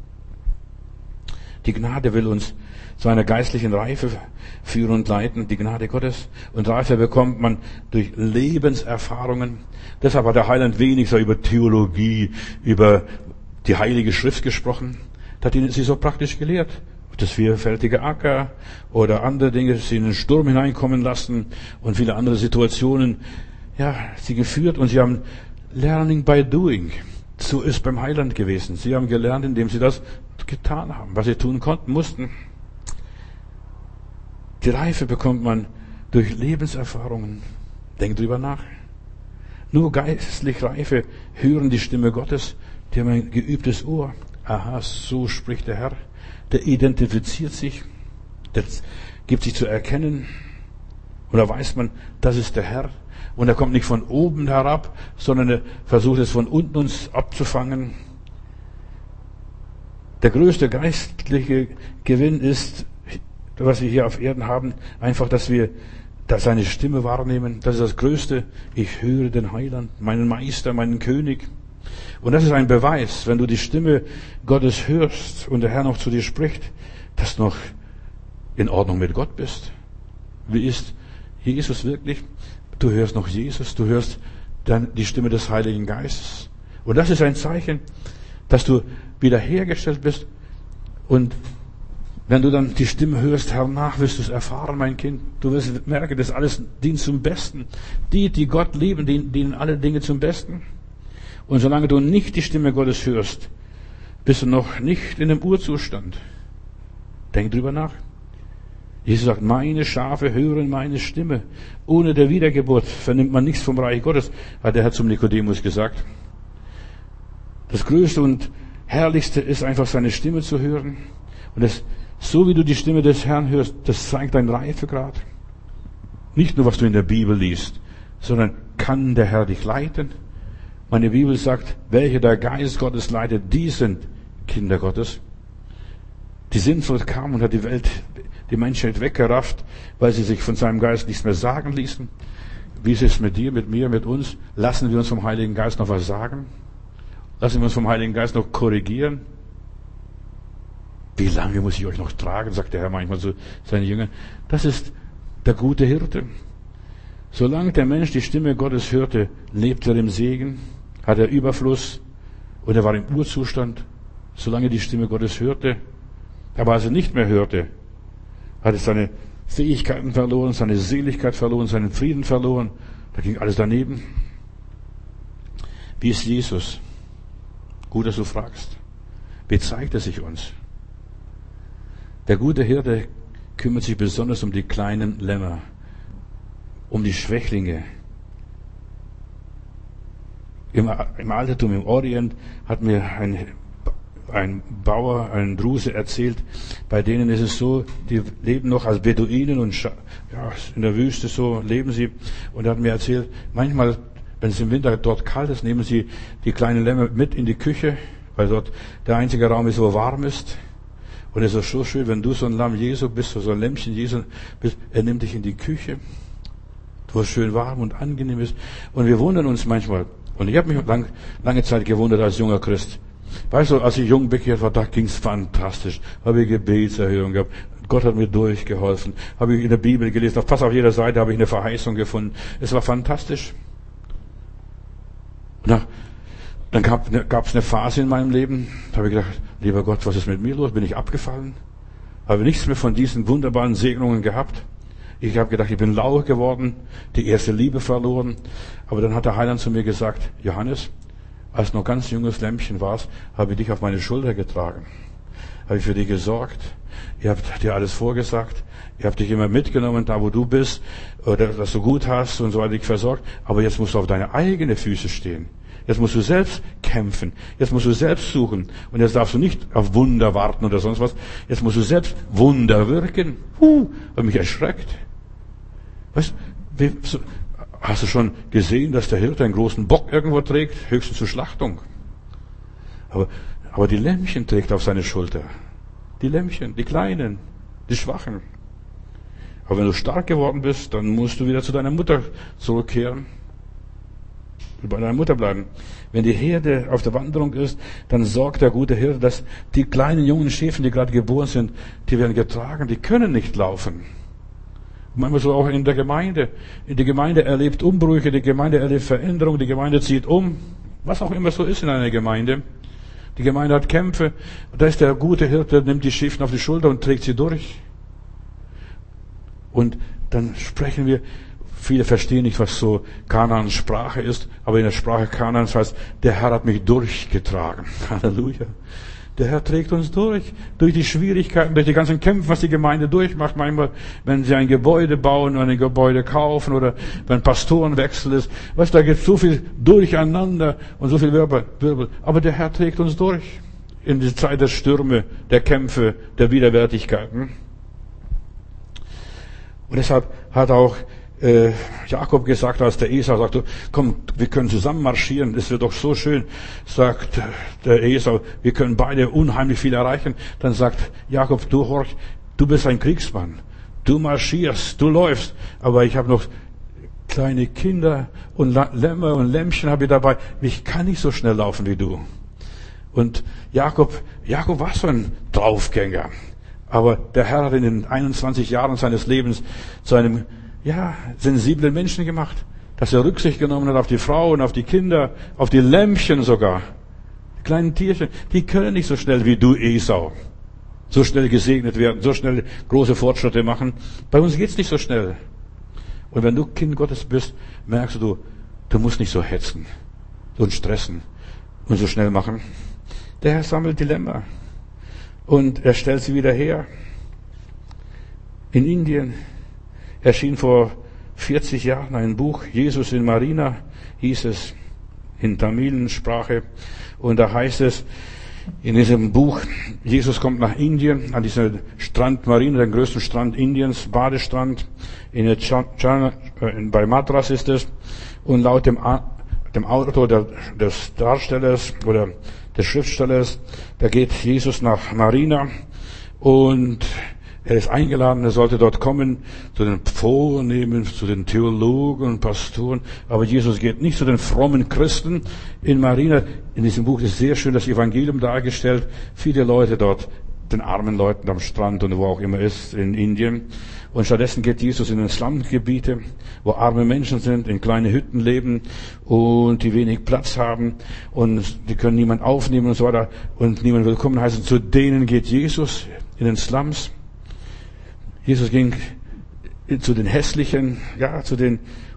Die Gnade will uns zu einer geistlichen Reife führen und leiten, die Gnade Gottes. Und Reife bekommt man durch Lebenserfahrungen. Deshalb hat der Heiland wenig so über Theologie, über die Heilige Schrift gesprochen. Da hat ihn sie so praktisch gelehrt. Das vierfältige Acker oder andere Dinge, sie in den Sturm hineinkommen lassen und viele andere Situationen, ja, sie geführt und sie haben Learning by doing. So ist beim Heiland gewesen. Sie haben gelernt, indem sie das getan haben, was sie tun konnten, mussten. Die Reife bekommt man durch Lebenserfahrungen. Denk drüber nach. Nur geistlich Reife hören die Stimme Gottes. Die haben ein geübtes Ohr. Aha, so spricht der Herr. Der identifiziert sich. Der gibt sich zu erkennen. Und da weiß man, das ist der Herr. Und er kommt nicht von oben herab, sondern er versucht es von unten uns abzufangen. Der größte geistliche Gewinn ist, was wir hier auf Erden haben, einfach, dass wir dass seine Stimme wahrnehmen. Das ist das Größte. Ich höre den Heiland, meinen Meister, meinen König. Und das ist ein Beweis, wenn du die Stimme Gottes hörst und der Herr noch zu dir spricht, dass du noch in Ordnung mit Gott bist. Wie ist Jesus wirklich? Du hörst noch Jesus, du hörst dann die Stimme des Heiligen Geistes. Und das ist ein Zeichen, dass du wiederhergestellt bist. Und wenn du dann die Stimme hörst, hernach wirst du es erfahren, mein Kind. Du wirst merken, das alles dient zum Besten. Die, die Gott lieben, dienen alle Dinge zum Besten. Und solange du nicht die Stimme Gottes hörst, bist du noch nicht in dem Urzustand. Denk drüber nach. Jesus sagt, meine Schafe hören meine Stimme. Ohne der Wiedergeburt vernimmt man nichts vom Reich Gottes, hat der Herr zum Nikodemus gesagt. Das Größte und Herrlichste ist einfach, seine Stimme zu hören. Und das, so wie du die Stimme des Herrn hörst, das zeigt dein Reifegrad. Nicht nur, was du in der Bibel liest, sondern kann der Herr dich leiten? Meine Bibel sagt, welche der Geist Gottes leitet, die sind Kinder Gottes. Die Sintflut kam und hat die Welt, die Menschheit weggerafft, weil sie sich von seinem Geist nichts mehr sagen ließen. Wie ist es mit dir, mit mir, mit uns? Lassen wir uns vom Heiligen Geist noch was sagen? Lassen wir uns vom Heiligen Geist noch korrigieren? Wie lange muss ich euch noch tragen, sagt der Herr manchmal zu seinen Jüngern. Das ist der gute Hirte. Solange der Mensch die Stimme Gottes hörte, lebte er im Segen, hat er Überfluss und er war im Urzustand. Solange die Stimme Gottes hörte, aber als er nicht mehr hörte, hat er seine Fähigkeiten verloren, seine Seligkeit verloren, seinen Frieden verloren. Da ging alles daneben. Wie ist Jesus? Gut, dass du fragst. Wie zeigt er sich uns? Der gute Hirte kümmert sich besonders um die kleinen Lämmer, um die Schwächlinge. Im, im Altertum, im Orient, hat mir ein, ein Bauer, ein Druse erzählt, bei denen ist es so, die leben noch als Beduinen und ja, in der Wüste so leben sie. Und er hat mir erzählt, manchmal, wenn es im Winter dort kalt ist, nehmen sie die kleinen Lämmer mit in die Küche, weil dort der einzige Raum ist, wo warm ist. Und es ist so schön, wenn du so ein Lamm Jesu bist, so ein Lämmchen Jesu bist, er nimmt dich in die Küche, wo es schön warm und angenehm ist. Und wir wundern uns manchmal. Und ich habe mich lang, lange Zeit gewundert als junger Christ. Weißt du, als ich jung bekehrt war, da ging's fantastisch. Habe ich Gebetserhörung gehabt. Gott hat mir durchgeholfen. Habe ich in der Bibel gelesen. Auf fast auf jeder Seite habe ich eine Verheißung gefunden. Es war fantastisch. Und nach, dann gab es eine Phase in meinem Leben, da habe ich gedacht, lieber Gott, was ist mit mir los? Bin ich abgefallen? Habe nichts mehr von diesen wunderbaren Segnungen gehabt. Ich habe gedacht, ich bin lau geworden, die erste Liebe verloren. Aber dann hat der Heiland zu mir gesagt, Johannes, als du noch ganz junges Lämmchen warst, habe ich dich auf meine Schulter getragen. Habe ich für dich gesorgt. Ihr habt dir alles vorgesagt. Ihr habt dich immer mitgenommen, da wo du bist, oder dass du gut hast und so weiter, dich versorgt. Aber jetzt musst du auf deine eigenen Füße stehen. Jetzt musst du selbst kämpfen. Jetzt musst du selbst suchen. Und jetzt darfst du nicht auf Wunder warten oder sonst was. Jetzt musst du selbst Wunder wirken. Huh, hat mich erschreckt. Weißt, wie, so, hast du schon gesehen, dass der Hirte einen großen Bock irgendwo trägt? Höchstens zur Schlachtung. Aber, aber die Lämmchen trägt auf seine Schulter. Die Lämmchen, die Kleinen, die Schwachen. Aber wenn du stark geworden bist, dann musst du wieder zu deiner Mutter zurückkehren. Bei deiner Mutter bleiben. Wenn die Herde auf der Wanderung ist, dann sorgt der gute Hirte, dass die kleinen jungen Schäfchen, die gerade geboren sind, die werden getragen, die können nicht laufen. Manchmal so auch in der Gemeinde. Die Gemeinde erlebt Umbrüche, die Gemeinde erlebt Veränderung, die Gemeinde zieht um. Was auch immer so ist in einer Gemeinde. Die Gemeinde hat Kämpfe. Da ist der gute Hirte, nimmt die Schäfchen auf die Schulter und trägt sie durch. Und dann sprechen wir, viele verstehen nicht, was so Kanaans Sprache ist, aber in der Sprache Kanaans heißt, der Herr hat mich durchgetragen. Halleluja. Der Herr trägt uns durch, durch die Schwierigkeiten, durch die ganzen Kämpfe, was die Gemeinde durchmacht. Manchmal, wenn sie ein Gebäude bauen, ein Gebäude kaufen oder wenn Pastorenwechsel ist. Weißt du, da geht so viel durcheinander und so viel Wirbel. Aber der Herr trägt uns durch in die Zeit der Stürme, der Kämpfe, der Widerwärtigkeiten. Und deshalb hat auch äh, Jakob gesagt, als der Esau sagte, komm, wir können zusammen marschieren, das wird doch so schön, sagt der Esau, wir können beide unheimlich viel erreichen. Dann sagt Jakob, du horch, du bist ein Kriegsmann, du marschierst, du läufst, aber ich habe noch kleine Kinder und Lämmer und Lämmchen habe ich dabei, ich kann nicht so schnell laufen wie du. Und Jakob, Jakob war so ein Draufgänger, aber der Herr hat ihn in den einundzwanzig Jahren seines Lebens zu einem ja, sensiblen Menschen gemacht, dass er Rücksicht genommen hat auf die Frauen, auf die Kinder, auf die Lämmchen sogar. Die kleinen Tierchen, die können nicht so schnell wie du, Esau, so schnell gesegnet werden, so schnell große Fortschritte machen. Bei uns geht's nicht so schnell. Und wenn du Kind Gottes bist, merkst du, du musst nicht so hetzen und stressen und so schnell machen. Der Herr sammelt die Lämmer und er stellt sie wieder her. In Indien erschien vor vierzig Jahren ein Buch, Jesus in Marina, hieß es in Tamilensprache. Und da heißt es in diesem Buch, Jesus kommt nach Indien, an diesen Strand Marina, den größten Strand Indiens, Badestrand, in der Ch- Ch- bei Madras ist es. Und laut dem, dem Autor der, des Darstellers oder des Schriftstellers, da geht Jesus nach Marina und er ist eingeladen, er sollte dort kommen, zu den Vornehmen, zu den Theologen und Pastoren. Aber Jesus geht nicht zu den frommen Christen in Marina. In diesem Buch ist sehr schön das Evangelium dargestellt. Viele Leute dort, den armen Leuten am Strand und wo auch immer ist in Indien. Und stattdessen geht Jesus in den Slumgebiete, wo arme Menschen sind, in kleine Hütten leben und die wenig Platz haben und die können niemand aufnehmen und so weiter und niemand willkommen heißen. Zu denen geht Jesus in den Slums. Jesus ging zu den Hässlichen, ja, zu den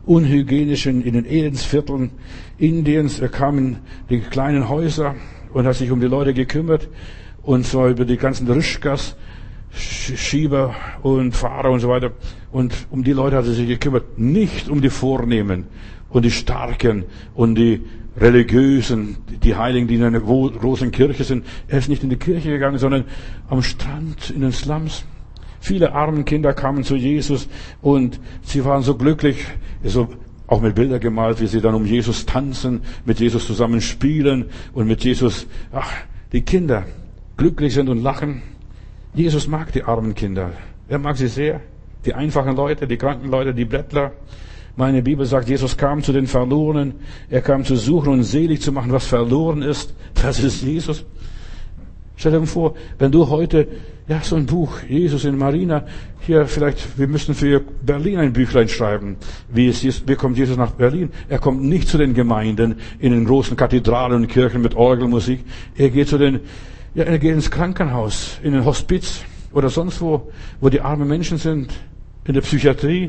unhygienischen, in den Elendsvierteln Indiens. Er kam in die kleinen Häuser und hat sich um die Leute gekümmert. Und zwar über die ganzen Rischkas, Schieber und Fahrer und so weiter. Und um die Leute hat er sich gekümmert. Nicht um die Vornehmen und die Starken und die Religiösen, die Heiligen, die in einer großen Kirche sind. Er ist nicht in die Kirche gegangen, sondern am Strand, in den Slums. Viele arme Kinder kamen zu Jesus und sie waren so glücklich, so auch mit Bildern gemalt, wie sie dann um Jesus tanzen, mit Jesus zusammen spielen und mit Jesus, ach, die Kinder glücklich sind und lachen. Jesus mag die armen Kinder. Er mag sie sehr. Die einfachen Leute, die kranken Leute, die Bettler. Meine Bibel sagt, Jesus kam zu den Verlorenen. Er kam zu suchen und selig zu machen, was verloren ist. Das ist Jesus. Stell dir vor, wenn du heute, ja, so ein Buch, Jesus in Marina, hier vielleicht, wir müssen für Berlin ein Büchlein schreiben. Wie, ist Jesus, wie kommt Jesus nach Berlin? Er kommt nicht zu den Gemeinden, in den großen Kathedralen und Kirchen mit Orgelmusik. Er geht zu den, ja, er geht ins Krankenhaus, in den Hospiz oder sonst wo, wo die armen Menschen sind, in der Psychiatrie.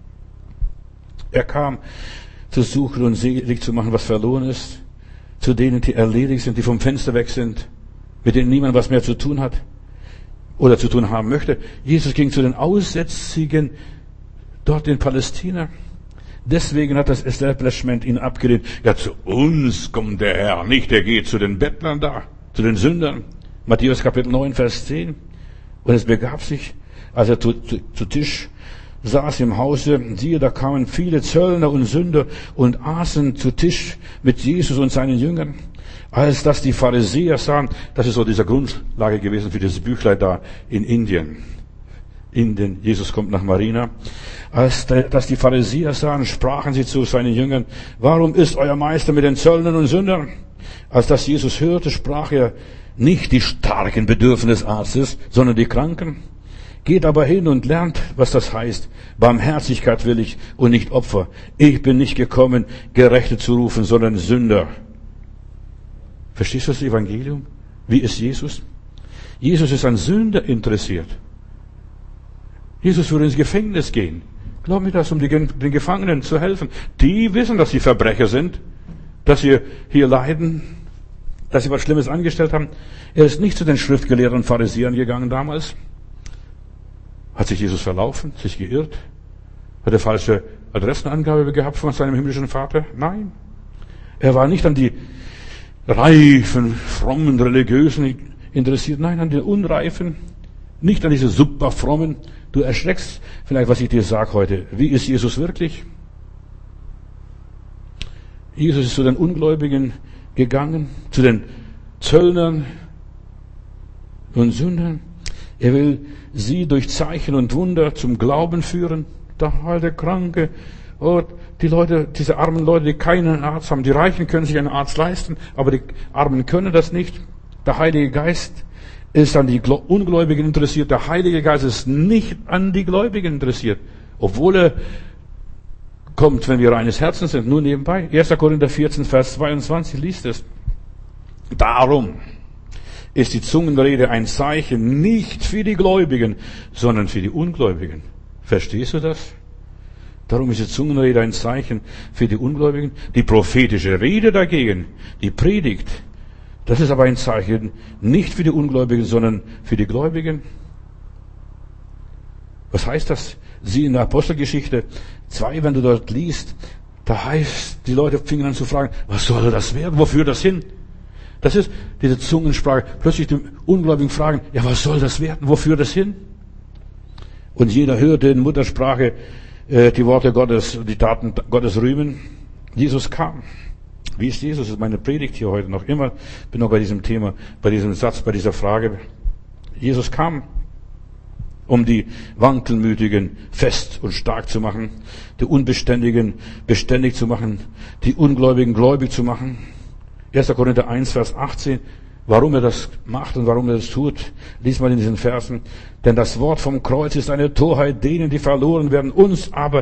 Er kam, zu suchen und selig zu machen, was verloren ist, zu denen, die erledigt sind, die vom Fenster weg sind, mit denen niemand was mehr zu tun hat oder zu tun haben möchte. Jesus ging zu den Aussätzigen dort in Palästina. Deswegen hat das Establishment ihn abgelehnt. Ja, zu uns kommt der Herr, nicht, er geht zu den Bettlern da, zu den Sündern. Matthäus Kapitel neun, Vers zehn. Und es begab sich, als er zu, zu, zu Tisch saß im Hause, siehe, da kamen viele Zöllner und Sünder und aßen zu Tisch mit Jesus und seinen Jüngern. Als das die Pharisäer sahen, das ist so diese Grundlage gewesen für dieses Büchlein da in Indien. Indien, Jesus kommt nach Marina. Als das die Pharisäer sahen, sprachen sie zu seinen Jüngern, warum ist euer Meister mit den Zöllnern und Sündern? Als das Jesus hörte, sprach er, nicht die Starken bedürfen des Arztes, sondern die Kranken. Geht aber hin und lernt, was das heißt. Barmherzigkeit will ich und nicht Opfer. Ich bin nicht gekommen, Gerechte zu rufen, sondern Sünder. Verstehst du das Evangelium? Wie ist Jesus? Jesus ist an Sünder interessiert. Jesus würde ins Gefängnis gehen. Glaub mir das, um den Gefangenen zu helfen. Die wissen, dass sie Verbrecher sind, dass sie hier leiden, dass sie was Schlimmes angestellt haben. Er ist nicht zu den Schriftgelehrten und Pharisäern gegangen damals. Hat sich Jesus verlaufen, sich geirrt? Hat er falsche Adressenangabe gehabt von seinem himmlischen Vater? Nein. Er war nicht an die reifen, frommen, religiösen interessiert. Nein, an die unreifen. Nicht an diese super frommen. Du erschreckst vielleicht, was ich dir sage heute. Wie ist Jesus wirklich? Jesus ist zu den Ungläubigen gegangen, zu den Zöllnern und Sündern. Er will sie durch Zeichen und Wunder zum Glauben führen. Da war der Kranke. Oh, die Leute, diese armen Leute, die keinen Arzt haben. Die Reichen können sich einen Arzt leisten, aber die Armen können das nicht. Der Heilige Geist ist an die Ungläubigen interessiert. Der Heilige Geist ist nicht an die Gläubigen interessiert. Obwohl er kommt, wenn wir reines Herzen sind. Nur nebenbei. erster Korinther vierzehn, Vers zweiundzwanzig, liest es. Darum ist die Zungenrede ein Zeichen nicht für die Gläubigen, sondern für die Ungläubigen. Verstehst du das? Darum ist die Zungenrede ein Zeichen für die Ungläubigen. Die prophetische Rede dagegen, die Predigt, das ist aber ein Zeichen nicht für die Ungläubigen, sondern für die Gläubigen. Was heißt das? Sie in der Apostelgeschichte zwei, wenn du dort liest, da heißt, die Leute fingen an zu fragen, was soll das werden? Wo führt das hin? Das ist diese Zungensprache. Plötzlich die Ungläubigen fragen, ja, was soll das werden? Wo führt das hin? Und jeder hörte in Muttersprache äh, die Worte Gottes, die Taten Gottes rühmen. Jesus kam. Wie ist Jesus? Das ist meine Predigt hier heute noch immer. Bin noch bei diesem Thema, bei diesem Satz, bei dieser Frage. Jesus kam, um die Wankelmütigen fest und stark zu machen, die Unbeständigen beständig zu machen, die Ungläubigen gläubig zu machen. erster Korinther eins, Vers achtzehn. Warum er das macht und warum er das tut, lies mal in diesen Versen. Denn das Wort vom Kreuz ist eine Torheit denen, die verloren werden. Uns aber,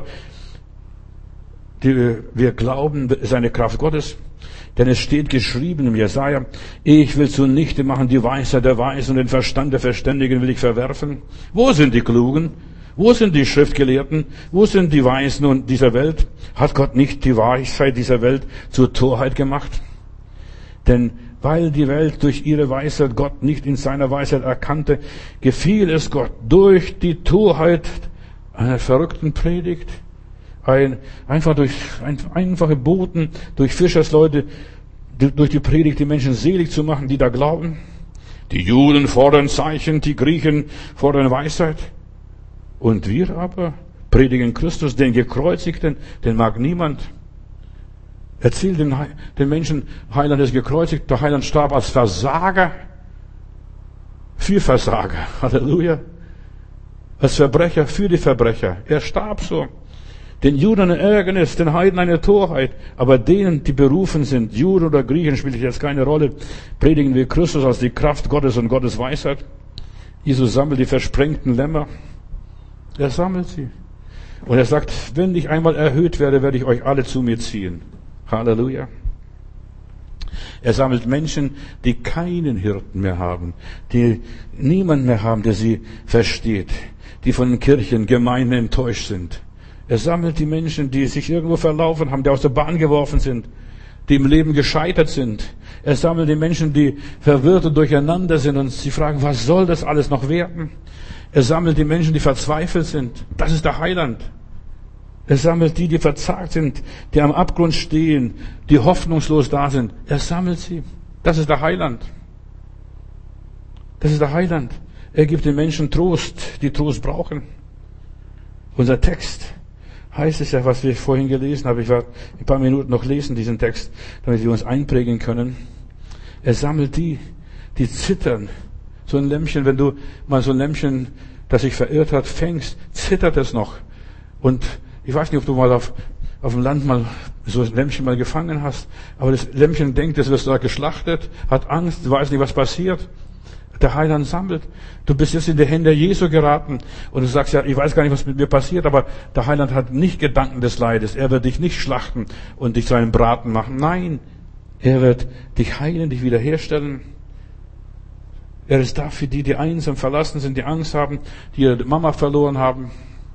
die wir glauben, ist eine Kraft Gottes. Denn es steht geschrieben im Jesaja, ich will zunichte machen die Weisheit der Weisen und den Verstand der Verständigen will ich verwerfen. Wo sind die Klugen? Wo sind die Schriftgelehrten? Wo sind die Weisen und dieser Welt? Hat Gott nicht die Weisheit dieser Welt zur Torheit gemacht? Denn weil die Welt durch ihre Weisheit Gott nicht in seiner Weisheit erkannte, gefiel es Gott durch die Torheit einer verrückten Predigt, ein, einfach durch ein, einfache Boten, durch Fischersleute, durch die Predigt die Menschen selig zu machen, die da glauben. Die Juden fordern Zeichen, die Griechen fordern Weisheit. Und wir aber predigen Christus, den Gekreuzigten, den mag niemand. Erzählt den, den Menschen, Heiland ist gekreuzigt, der Heiland starb als Versager. Für Versager, Halleluja. Als Verbrecher, für die Verbrecher. Er starb so. Den Juden ein Ärgernis, den Heiden eine Torheit. Aber denen, die berufen sind, Juden oder Griechen, spielt jetzt keine Rolle, predigen wir Christus als die Kraft Gottes und Gottes Weisheit. Jesus sammelt die versprengten Lämmer. Er sammelt sie. Und er sagt, wenn ich einmal erhöht werde, werde ich euch alle zu mir ziehen. Halleluja. Er sammelt Menschen, die keinen Hirten mehr haben, die niemand mehr haben, der sie versteht, die von den Kirchen, Gemeinden enttäuscht sind. Er sammelt die Menschen, die sich irgendwo verlaufen haben, die aus der Bahn geworfen sind, die im Leben gescheitert sind. Er sammelt die Menschen, die verwirrt und durcheinander sind und sie fragen, was soll das alles noch werden? Er sammelt die Menschen, die verzweifelt sind. Das ist der Heiland. Er sammelt die, die verzagt sind, die am Abgrund stehen, die hoffnungslos da sind. Er sammelt sie. Das ist der Heiland. Das ist der Heiland. Er gibt den Menschen Trost, die Trost brauchen. Unser Text heißt es ja, was wir vorhin gelesen haben. Ich werde ein paar Minuten noch lesen, diesen Text, damit wir uns einprägen können. Er sammelt die, die zittern. So ein Lämmchen, wenn du mal so ein Lämmchen, das sich verirrt hat, fängst, zittert es noch. Und ich weiß nicht, ob du mal auf, auf dem Land mal so ein Lämmchen mal gefangen hast, aber das Lämmchen denkt, es wird da geschlachtet, hat Angst, weiß nicht, was passiert. Der Heiland sammelt. Du bist jetzt in die Hände Jesu geraten und du sagst ja, ich weiß gar nicht, was mit mir passiert, aber der Heiland hat nicht Gedanken des Leides. Er wird dich nicht schlachten und dich zu einem Braten machen. Nein, er wird dich heilen, dich wiederherstellen. Er ist da für die, die einsam verlassen sind, die Angst haben, die ihre Mama verloren haben.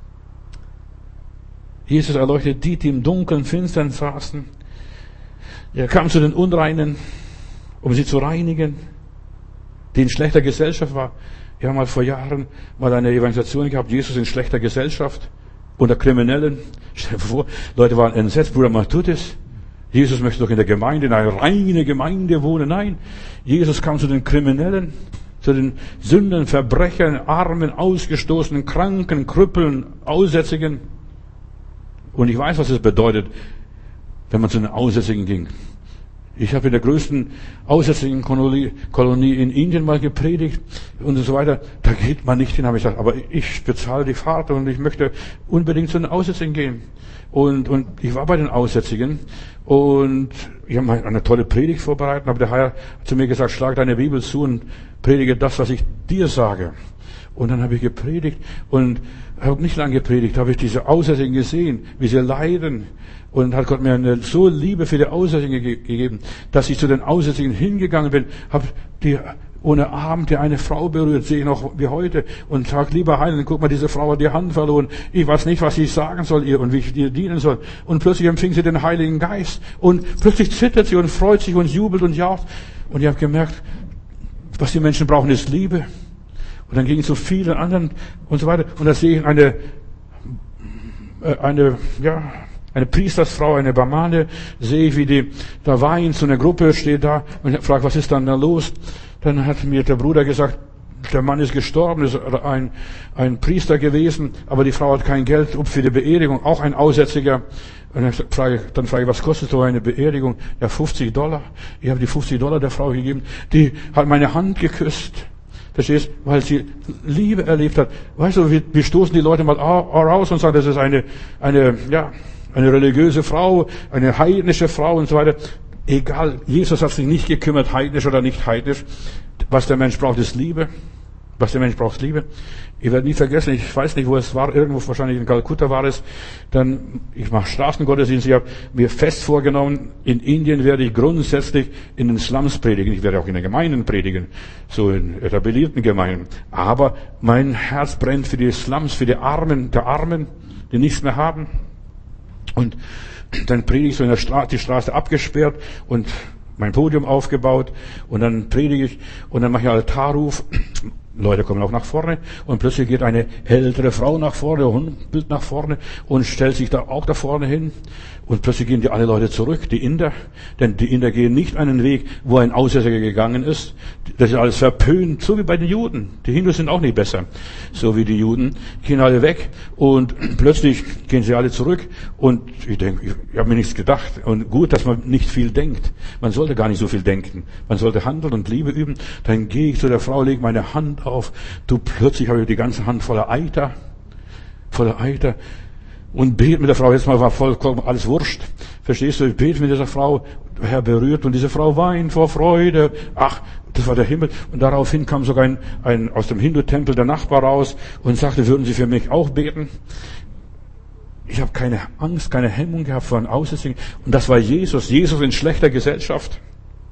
Jesus erleuchtet die, die im Dunkeln, Finstern saßen. Er kam zu den Unreinen, um sie zu reinigen, die in schlechter Gesellschaft war. Wir haben mal vor Jahren mal eine Evangelisation gehabt, Jesus in schlechter Gesellschaft, unter Kriminellen. Stell dir vor, Leute waren entsetzt, Bruder, mach du das? Jesus möchte doch in der Gemeinde, in einer reinen Gemeinde wohnen. Nein, Jesus kam zu den Kriminellen, zu den Sündern, Verbrechern, Armen, Ausgestoßenen, Kranken, Krüppeln, Aussätzigen. Und ich weiß, was es bedeutet, wenn man zu den Aussätzigen ging. Ich habe in der größten aussätzigen Kolonie in Indien mal gepredigt und so weiter. Da geht man nicht hin, habe ich gesagt. Aber ich bezahle die Fahrt und ich möchte unbedingt zu den Aussätzigen gehen. Und, und ich war bei den Aussätzigen und ich habe mal eine tolle Predigt vorbereitet. Aber der Herr hat zu mir gesagt, schlag deine Bibel zu und predige das, was ich dir sage. Und dann habe ich gepredigt und habe nicht lange gepredigt, habe ich diese Aussätzigen gesehen, wie sie leiden. Und hat Gott mir eine so Liebe für die Aussätzigen ge- gegeben, dass ich zu den Aussätzigen hingegangen bin, habe die ohne Abend die eine Frau berührt, sehe ich noch wie heute, und sag, lieber Heiland, guck mal, diese Frau hat die Hand verloren. Ich weiß nicht, was ich sagen soll ihr und wie ich ihr dienen soll. Und plötzlich empfing sie den Heiligen Geist und plötzlich zittert sie und freut sich und jubelt und jaucht. Und ich habe gemerkt, was die Menschen brauchen, ist Liebe. Und dann ging es zu vielen anderen und so weiter. Und da sehe ich eine, eine, ja, eine Priestersfrau, eine Brahmane, sehe ich, wie die da weint, so eine Gruppe steht da und ich frage, was ist dann da los? Dann hat mir der Bruder gesagt, der Mann ist gestorben, ist ein, ein Priester gewesen, aber die Frau hat kein Geld für die Beerdigung, auch ein Aussätziger. Und dann frage ich, dann frage ich, was kostet so eine Beerdigung? Ja, fünfzig Dollar. Ich habe die fünfzig Dollar der Frau gegeben. Die hat meine Hand geküsst. Verstehst? Weil sie Liebe erlebt hat. Weißt du, wir, wir stoßen die Leute mal raus und sagen, das ist eine, eine, ja, eine religiöse Frau, eine heidnische Frau und so weiter. Egal, Jesus hat sich nicht gekümmert, heidnisch oder nicht heidnisch. Was der Mensch braucht, ist Liebe. Was der Mensch braucht, Liebe. Ich werde nie vergessen, ich weiß nicht, wo es war, irgendwo wahrscheinlich in Kalkutta war es. Dann, ich mache Straßengottesdienst, ich habe mir fest vorgenommen, in Indien werde ich grundsätzlich in den Slums predigen. Ich werde auch in den Gemeinden predigen, so in etablierten Gemeinden. Aber mein Herz brennt für die Slums, für die Armen, der Armen, die nichts mehr haben. Und dann predige ich so in der Straße, die Straße abgesperrt und mein Podium aufgebaut und dann predige ich und dann mache ich Altarruf. Leute kommen auch nach vorne und plötzlich geht eine ältere Frau nach vorne, humpelt nach vorne und stellt sich da auch da vorne hin und plötzlich gehen die alle Leute zurück, die Inder, denn die Inder gehen nicht einen Weg, wo ein Aussätziger gegangen ist. Das ist alles verpönt, so wie bei den Juden. Die Hindus sind auch nicht besser, so wie die Juden, gehen alle weg und plötzlich gehen sie alle zurück und ich denke, ich habe mir nichts gedacht und gut, dass man nicht viel denkt. Man sollte gar nicht so viel denken. Man sollte handeln und Liebe üben. Dann gehe ich zu der Frau, lege meine Hand auf. Du, plötzlich habe ich die ganze Hand voller Eiter, voller Eiter und bete mit der Frau. Jetzt mal war vollkommen alles wurscht. Verstehst du? Ich bete mit dieser Frau. Der Herr berührt und diese Frau weint vor Freude. Ach, das war der Himmel. Und daraufhin kam sogar ein, ein aus dem Hindu-Tempel der Nachbar raus und sagte, würden Sie für mich auch beten? Ich habe keine Angst, keine Hemmung gehabt vor einem Aussätzigen. Und das war Jesus. Jesus in schlechter Gesellschaft.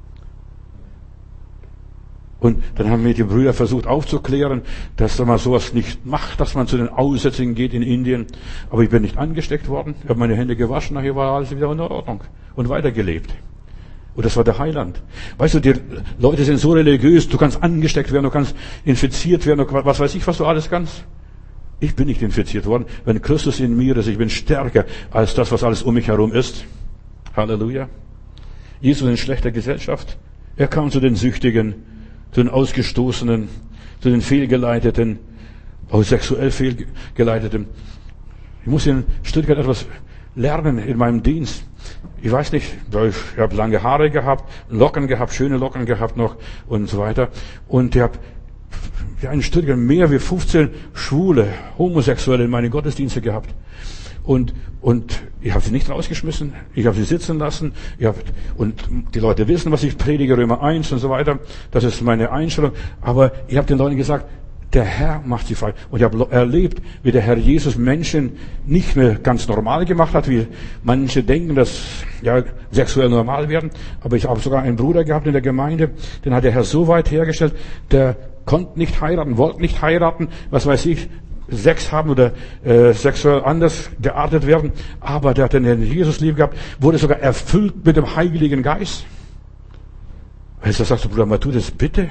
Und dann haben mir die Brüder versucht aufzuklären, dass man sowas nicht macht, dass man zu den Aussätzigen geht in Indien. Aber ich bin nicht angesteckt worden. Ich habe meine Hände gewaschen, nachher war alles wieder in Ordnung. Und weitergelebt. Und das war der Heiland. Weißt du, die Leute sind so religiös, du kannst angesteckt werden, du kannst infiziert werden, was weiß ich, was du alles kannst. Ich bin nicht infiziert worden. Wenn Christus in mir ist, ich bin stärker als das, was alles um mich herum ist. Halleluja. Jesus in schlechter Gesellschaft. Er kam zu den Süchtigen, zu den Ausgestoßenen, zu den Fehlgeleiteten, auch sexuell Fehlgeleiteten. Ich muss in Stuttgart etwas lernen in meinem Dienst. Ich weiß nicht, ich habe lange Haare gehabt, Locken gehabt, schöne Locken gehabt noch und so weiter. Und ich habe ja, in Stuttgart mehr wie fünfzehn Schwule, Homosexuelle in meine Gottesdienste gehabt. Und, und ich habe sie nicht rausgeschmissen, ich habe sie sitzen lassen. Ich hab, und die Leute wissen, was ich predige, Römer eins und so weiter. Das ist meine Einstellung. Aber ich habe den Leuten gesagt, der Herr macht sie frei. Und ich habe erlebt, wie der Herr Jesus Menschen nicht mehr ganz normal gemacht hat, wie manche denken, dass ja sexuell normal werden. Aber ich habe sogar einen Bruder gehabt in der Gemeinde, den hat der Herr so weit hergestellt, der konnte nicht heiraten, wollte nicht heiraten, was weiß ich, Sex haben oder äh, sexuell anders geartet werden, aber der hat den Herrn Jesus lieb gehabt, wurde sogar erfüllt mit dem Heiligen Geist. Weißt du, sagst du, Bruder, mal tu das bitte.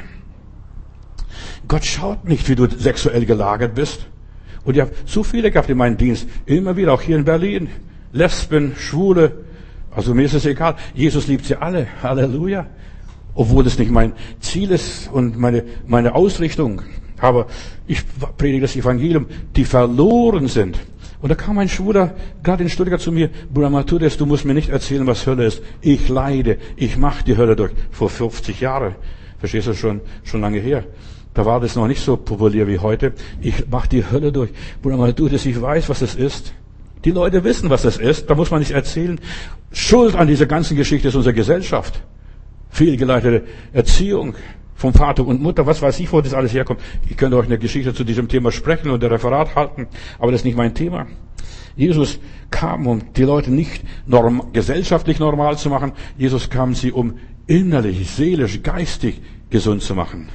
Gott schaut nicht, wie du sexuell gelagert bist. Und ich habe so viele gehabt in meinem Dienst, immer wieder, auch hier in Berlin, Lesben, Schwule, also mir ist es egal, Jesus liebt sie alle, Halleluja. Obwohl es nicht mein Ziel ist und meine, meine Ausrichtung. Aber ich predige das Evangelium, die verloren sind. Und da kam ein Schwuler, gerade in Stuttgart zu mir, Bruder Matthäus, du musst mir nicht erzählen, was Hölle ist. Ich leide, ich mache die Hölle durch. Vor fünfzig Jahren, verstehst du, schon, schon lange her. Da war das noch nicht so populär wie heute. Ich mache die Hölle durch. Bruder Matthäus, ich weiß, was es ist. Die Leute wissen, was es ist. Da muss man nicht erzählen. Schuld an dieser ganzen Geschichte ist unsere Gesellschaft. Fehlgeleitete Erziehung vom Vater und Mutter, was weiß ich, wo das alles herkommt. Ich könnte euch eine Geschichte zu diesem Thema sprechen und ein Referat halten, aber das ist nicht mein Thema. Jesus kam, um die Leute nicht norm, gesellschaftlich normal zu machen. Jesus kam, sie um innerlich, seelisch, geistig gesund zu machen.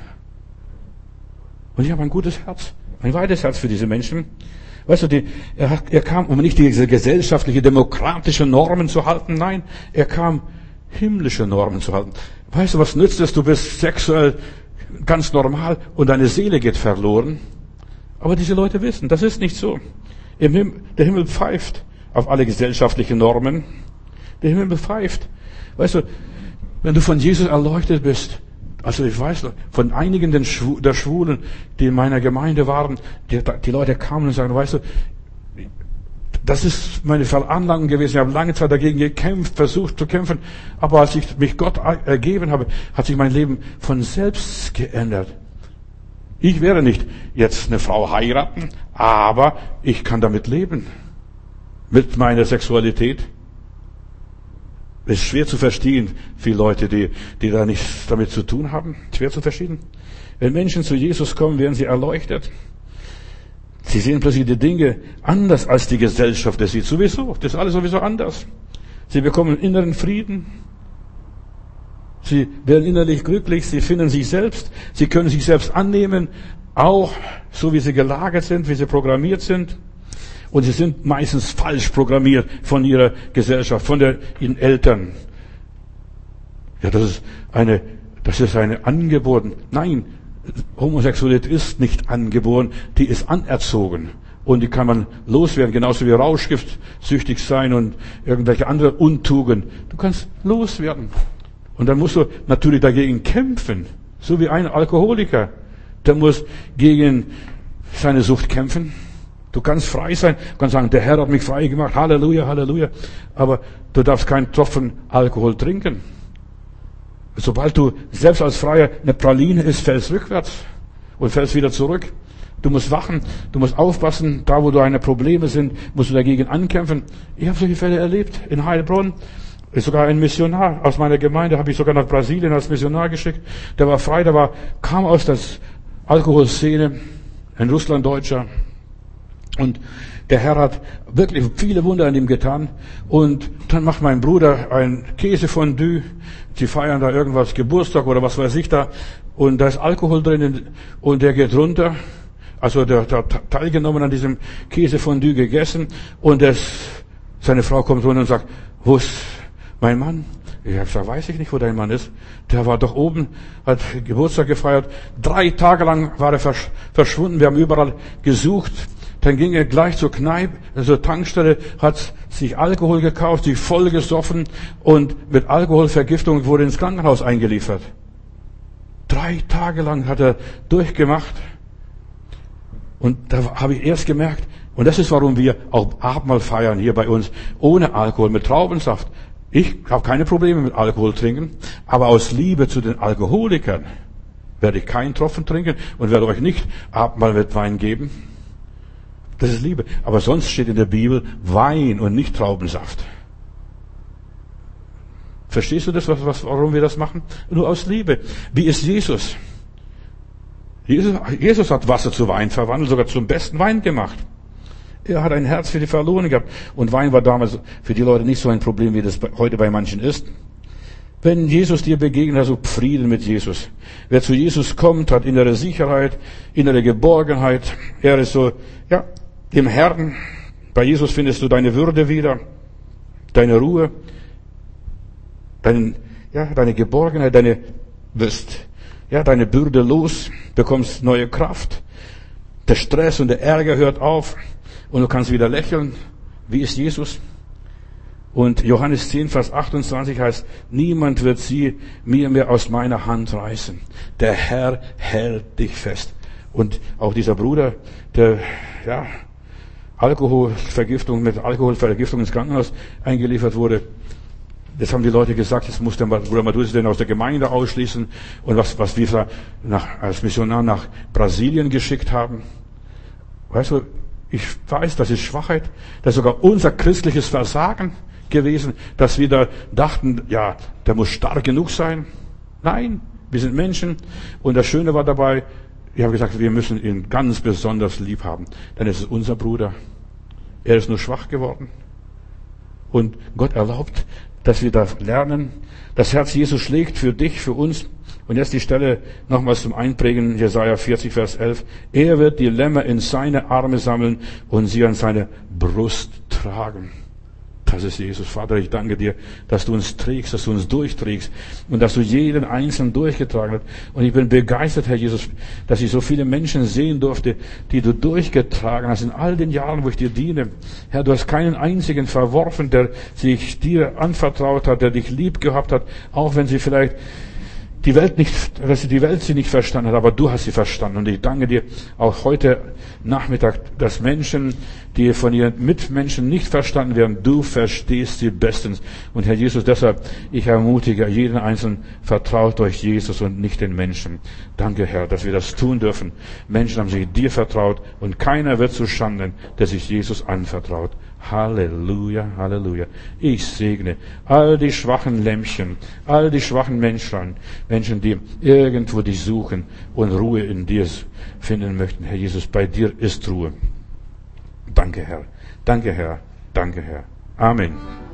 Und ich habe ein gutes Herz, ein weites Herz für diese Menschen. Weißt du, die, er, er kam, um nicht diese gesellschaftliche, demokratische Normen zu halten. Nein, er kam, himmlische Normen zu halten. Weißt du, was nützt es? Du bist sexuell ganz normal und deine Seele geht verloren. Aber diese Leute wissen, das ist nicht so. Im Himmel, der Himmel pfeift auf alle gesellschaftlichen Normen. Der Himmel pfeift. Weißt du, wenn du von Jesus erleuchtet bist, also ich weiß, von einigen der Schwulen, die in meiner Gemeinde waren, die, die Leute kamen und sagen, weißt du, das ist meine Veranlagung gewesen. Ich habe lange Zeit dagegen gekämpft, versucht zu kämpfen. Aber als ich mich Gott ergeben habe, hat sich mein Leben von selbst geändert. Ich werde nicht jetzt eine Frau heiraten, aber ich kann damit leben. Mit meiner Sexualität. Das ist schwer zu verstehen, viele Leute, die, die da nichts damit zu tun haben. Schwer zu verstehen. Wenn Menschen zu Jesus kommen, werden sie erleuchtet. Sie sehen plötzlich die Dinge anders, als die Gesellschaft das sieht. Sowieso. Das ist alles sowieso anders. Sie bekommen inneren Frieden. Sie werden innerlich glücklich. Sie finden sich selbst. Sie können sich selbst annehmen. Auch so, wie sie gelagert sind, wie sie programmiert sind. Und sie sind meistens falsch programmiert von ihrer Gesellschaft, von der, ihren Eltern. Ja, das ist eine, das ist eine angeboren. Nein, Homosexualität ist nicht angeboren, die ist anerzogen. Und die kann man loswerden, genauso wie Rauschgift süchtig sein und irgendwelche andere Untugend. Du kannst loswerden. Und dann musst du natürlich dagegen kämpfen. So wie ein Alkoholiker. Der muss gegen seine Sucht kämpfen. Du kannst frei sein, du kannst sagen, der Herr hat mich frei gemacht, Halleluja, Halleluja. Aber du darfst keinen Tropfen Alkohol trinken. Sobald du selbst als Freier eine Praline isst, fällst rückwärts und fällst wieder zurück. Du musst wachen, du musst aufpassen, da wo deine Probleme sind, musst du dagegen ankämpfen. Ich habe solche Fälle erlebt in Heilbronn. Ist sogar ein Missionar aus meiner Gemeinde, habe ich sogar nach Brasilien als Missionar geschickt. Der war frei, der war, kam aus der Alkoholszene, ein Russlanddeutscher. Und der Herr hat wirklich viele Wunder an ihm getan. Und dann macht mein Bruder ein Käsefondue. Sie feiern da irgendwas, Geburtstag oder was weiß ich da. Und da ist Alkohol drin und der geht runter. Also der hat teilgenommen an diesem Käsefondue gegessen. Und das, seine Frau kommt runter und sagt, wo ist mein Mann? Ich habe gesagt, weiß ich nicht, wo dein Mann ist. Der war doch oben, hat Geburtstag gefeiert. Drei Tage lang war er versch- verschwunden. Wir haben überall gesucht. Dann ging er gleich zur Kneipe, zur Tankstelle, hat sich Alkohol gekauft, sich voll gesoffen und mit Alkoholvergiftung wurde ins Krankenhaus eingeliefert. Drei Tage lang hat er durchgemacht. Und da habe ich erst gemerkt, und das ist, warum wir auch Abendmahl feiern hier bei uns, ohne Alkohol, mit Traubensaft. Ich habe keine Probleme mit Alkohol trinken, aber aus Liebe zu den Alkoholikern werde ich keinen Tropfen trinken und werde euch nicht Abendmahl mit Wein geben. Das ist Liebe. Aber sonst steht in der Bibel Wein und nicht Traubensaft. Verstehst du das, was, was, warum wir das machen? Nur aus Liebe. Wie ist Jesus? Jesus? Jesus hat Wasser zu Wein verwandelt, sogar zum besten Wein gemacht. Er hat ein Herz für die Verlorenen gehabt. Und Wein war damals für die Leute nicht so ein Problem, wie das heute bei manchen ist. Wenn Jesus dir begegnet, hast du Frieden mit Jesus. Wer zu Jesus kommt, hat innere Sicherheit, innere Geborgenheit. Er ist so, ja, im Herrn. Bei Jesus findest du deine Würde wieder, deine Ruhe, dein, ja, deine Geborgenheit, deine, wirst, ja, deine Bürde los, bekommst neue Kraft. Der Stress und der Ärger hört auf und du kannst wieder lächeln. Wie ist Jesus? Und Johannes zehn, Vers achtundzwanzig heißt, niemand wird sie mir mehr aus meiner Hand reißen. Der Herr hält dich fest. Und auch dieser Bruder, der, ja, Alkoholvergiftung, mit Alkoholvergiftung ins Krankenhaus eingeliefert wurde. Das haben die Leute gesagt, jetzt muss der Bruder Madus den aus der Gemeinde ausschließen. Und was, was wir nach, als Missionar nach Brasilien geschickt haben. Weißt du, ich weiß, das ist Schwachheit. Das ist sogar unser christliches Versagen gewesen, dass wir da dachten, ja, der muss stark genug sein. Nein, wir sind Menschen. Und das Schöne war dabei, ich habe gesagt, wir müssen ihn ganz besonders lieb haben. Denn es ist unser Bruder. Er ist nur schwach geworden. Und Gott erlaubt, dass wir da lernen. Das Herz Jesus schlägt für dich, für uns. Und jetzt die Stelle nochmals zum Einprägen, Jesaja vierzig, Vers elf. Er wird die Lämmer in seine Arme sammeln und sie an seine Brust tragen. Das ist Jesus. Vater, ich danke dir, dass du uns trägst, dass du uns durchträgst und dass du jeden Einzelnen durchgetragen hast. Und ich bin begeistert, Herr Jesus, dass ich so viele Menschen sehen durfte, die du durchgetragen hast in all den Jahren, wo ich dir diene. Herr, du hast keinen einzigen verworfen, der sich dir anvertraut hat, der dich lieb gehabt hat, auch wenn sie vielleicht die Welt nicht, dass sie die Welt sie nicht verstanden hat, aber du hast sie verstanden. Und ich danke dir auch heute Nachmittag, dass Menschen, die von ihren Mitmenschen nicht verstanden werden, du verstehst sie bestens. Und Herr Jesus, deshalb, ich ermutige jeden Einzelnen, vertraut euch Jesus und nicht den Menschen. Danke, Herr, dass wir das tun dürfen. Menschen haben sich dir vertraut und keiner wird zu Schanden, der sich Jesus anvertraut. Halleluja, Halleluja. Ich segne all die schwachen Lämmchen, all die schwachen Menschen, Menschen, die irgendwo dich suchen und Ruhe in dir finden möchten. Herr Jesus, bei dir ist Ruhe. Danke, Herr. Danke, Herr. Danke, Herr. Amen.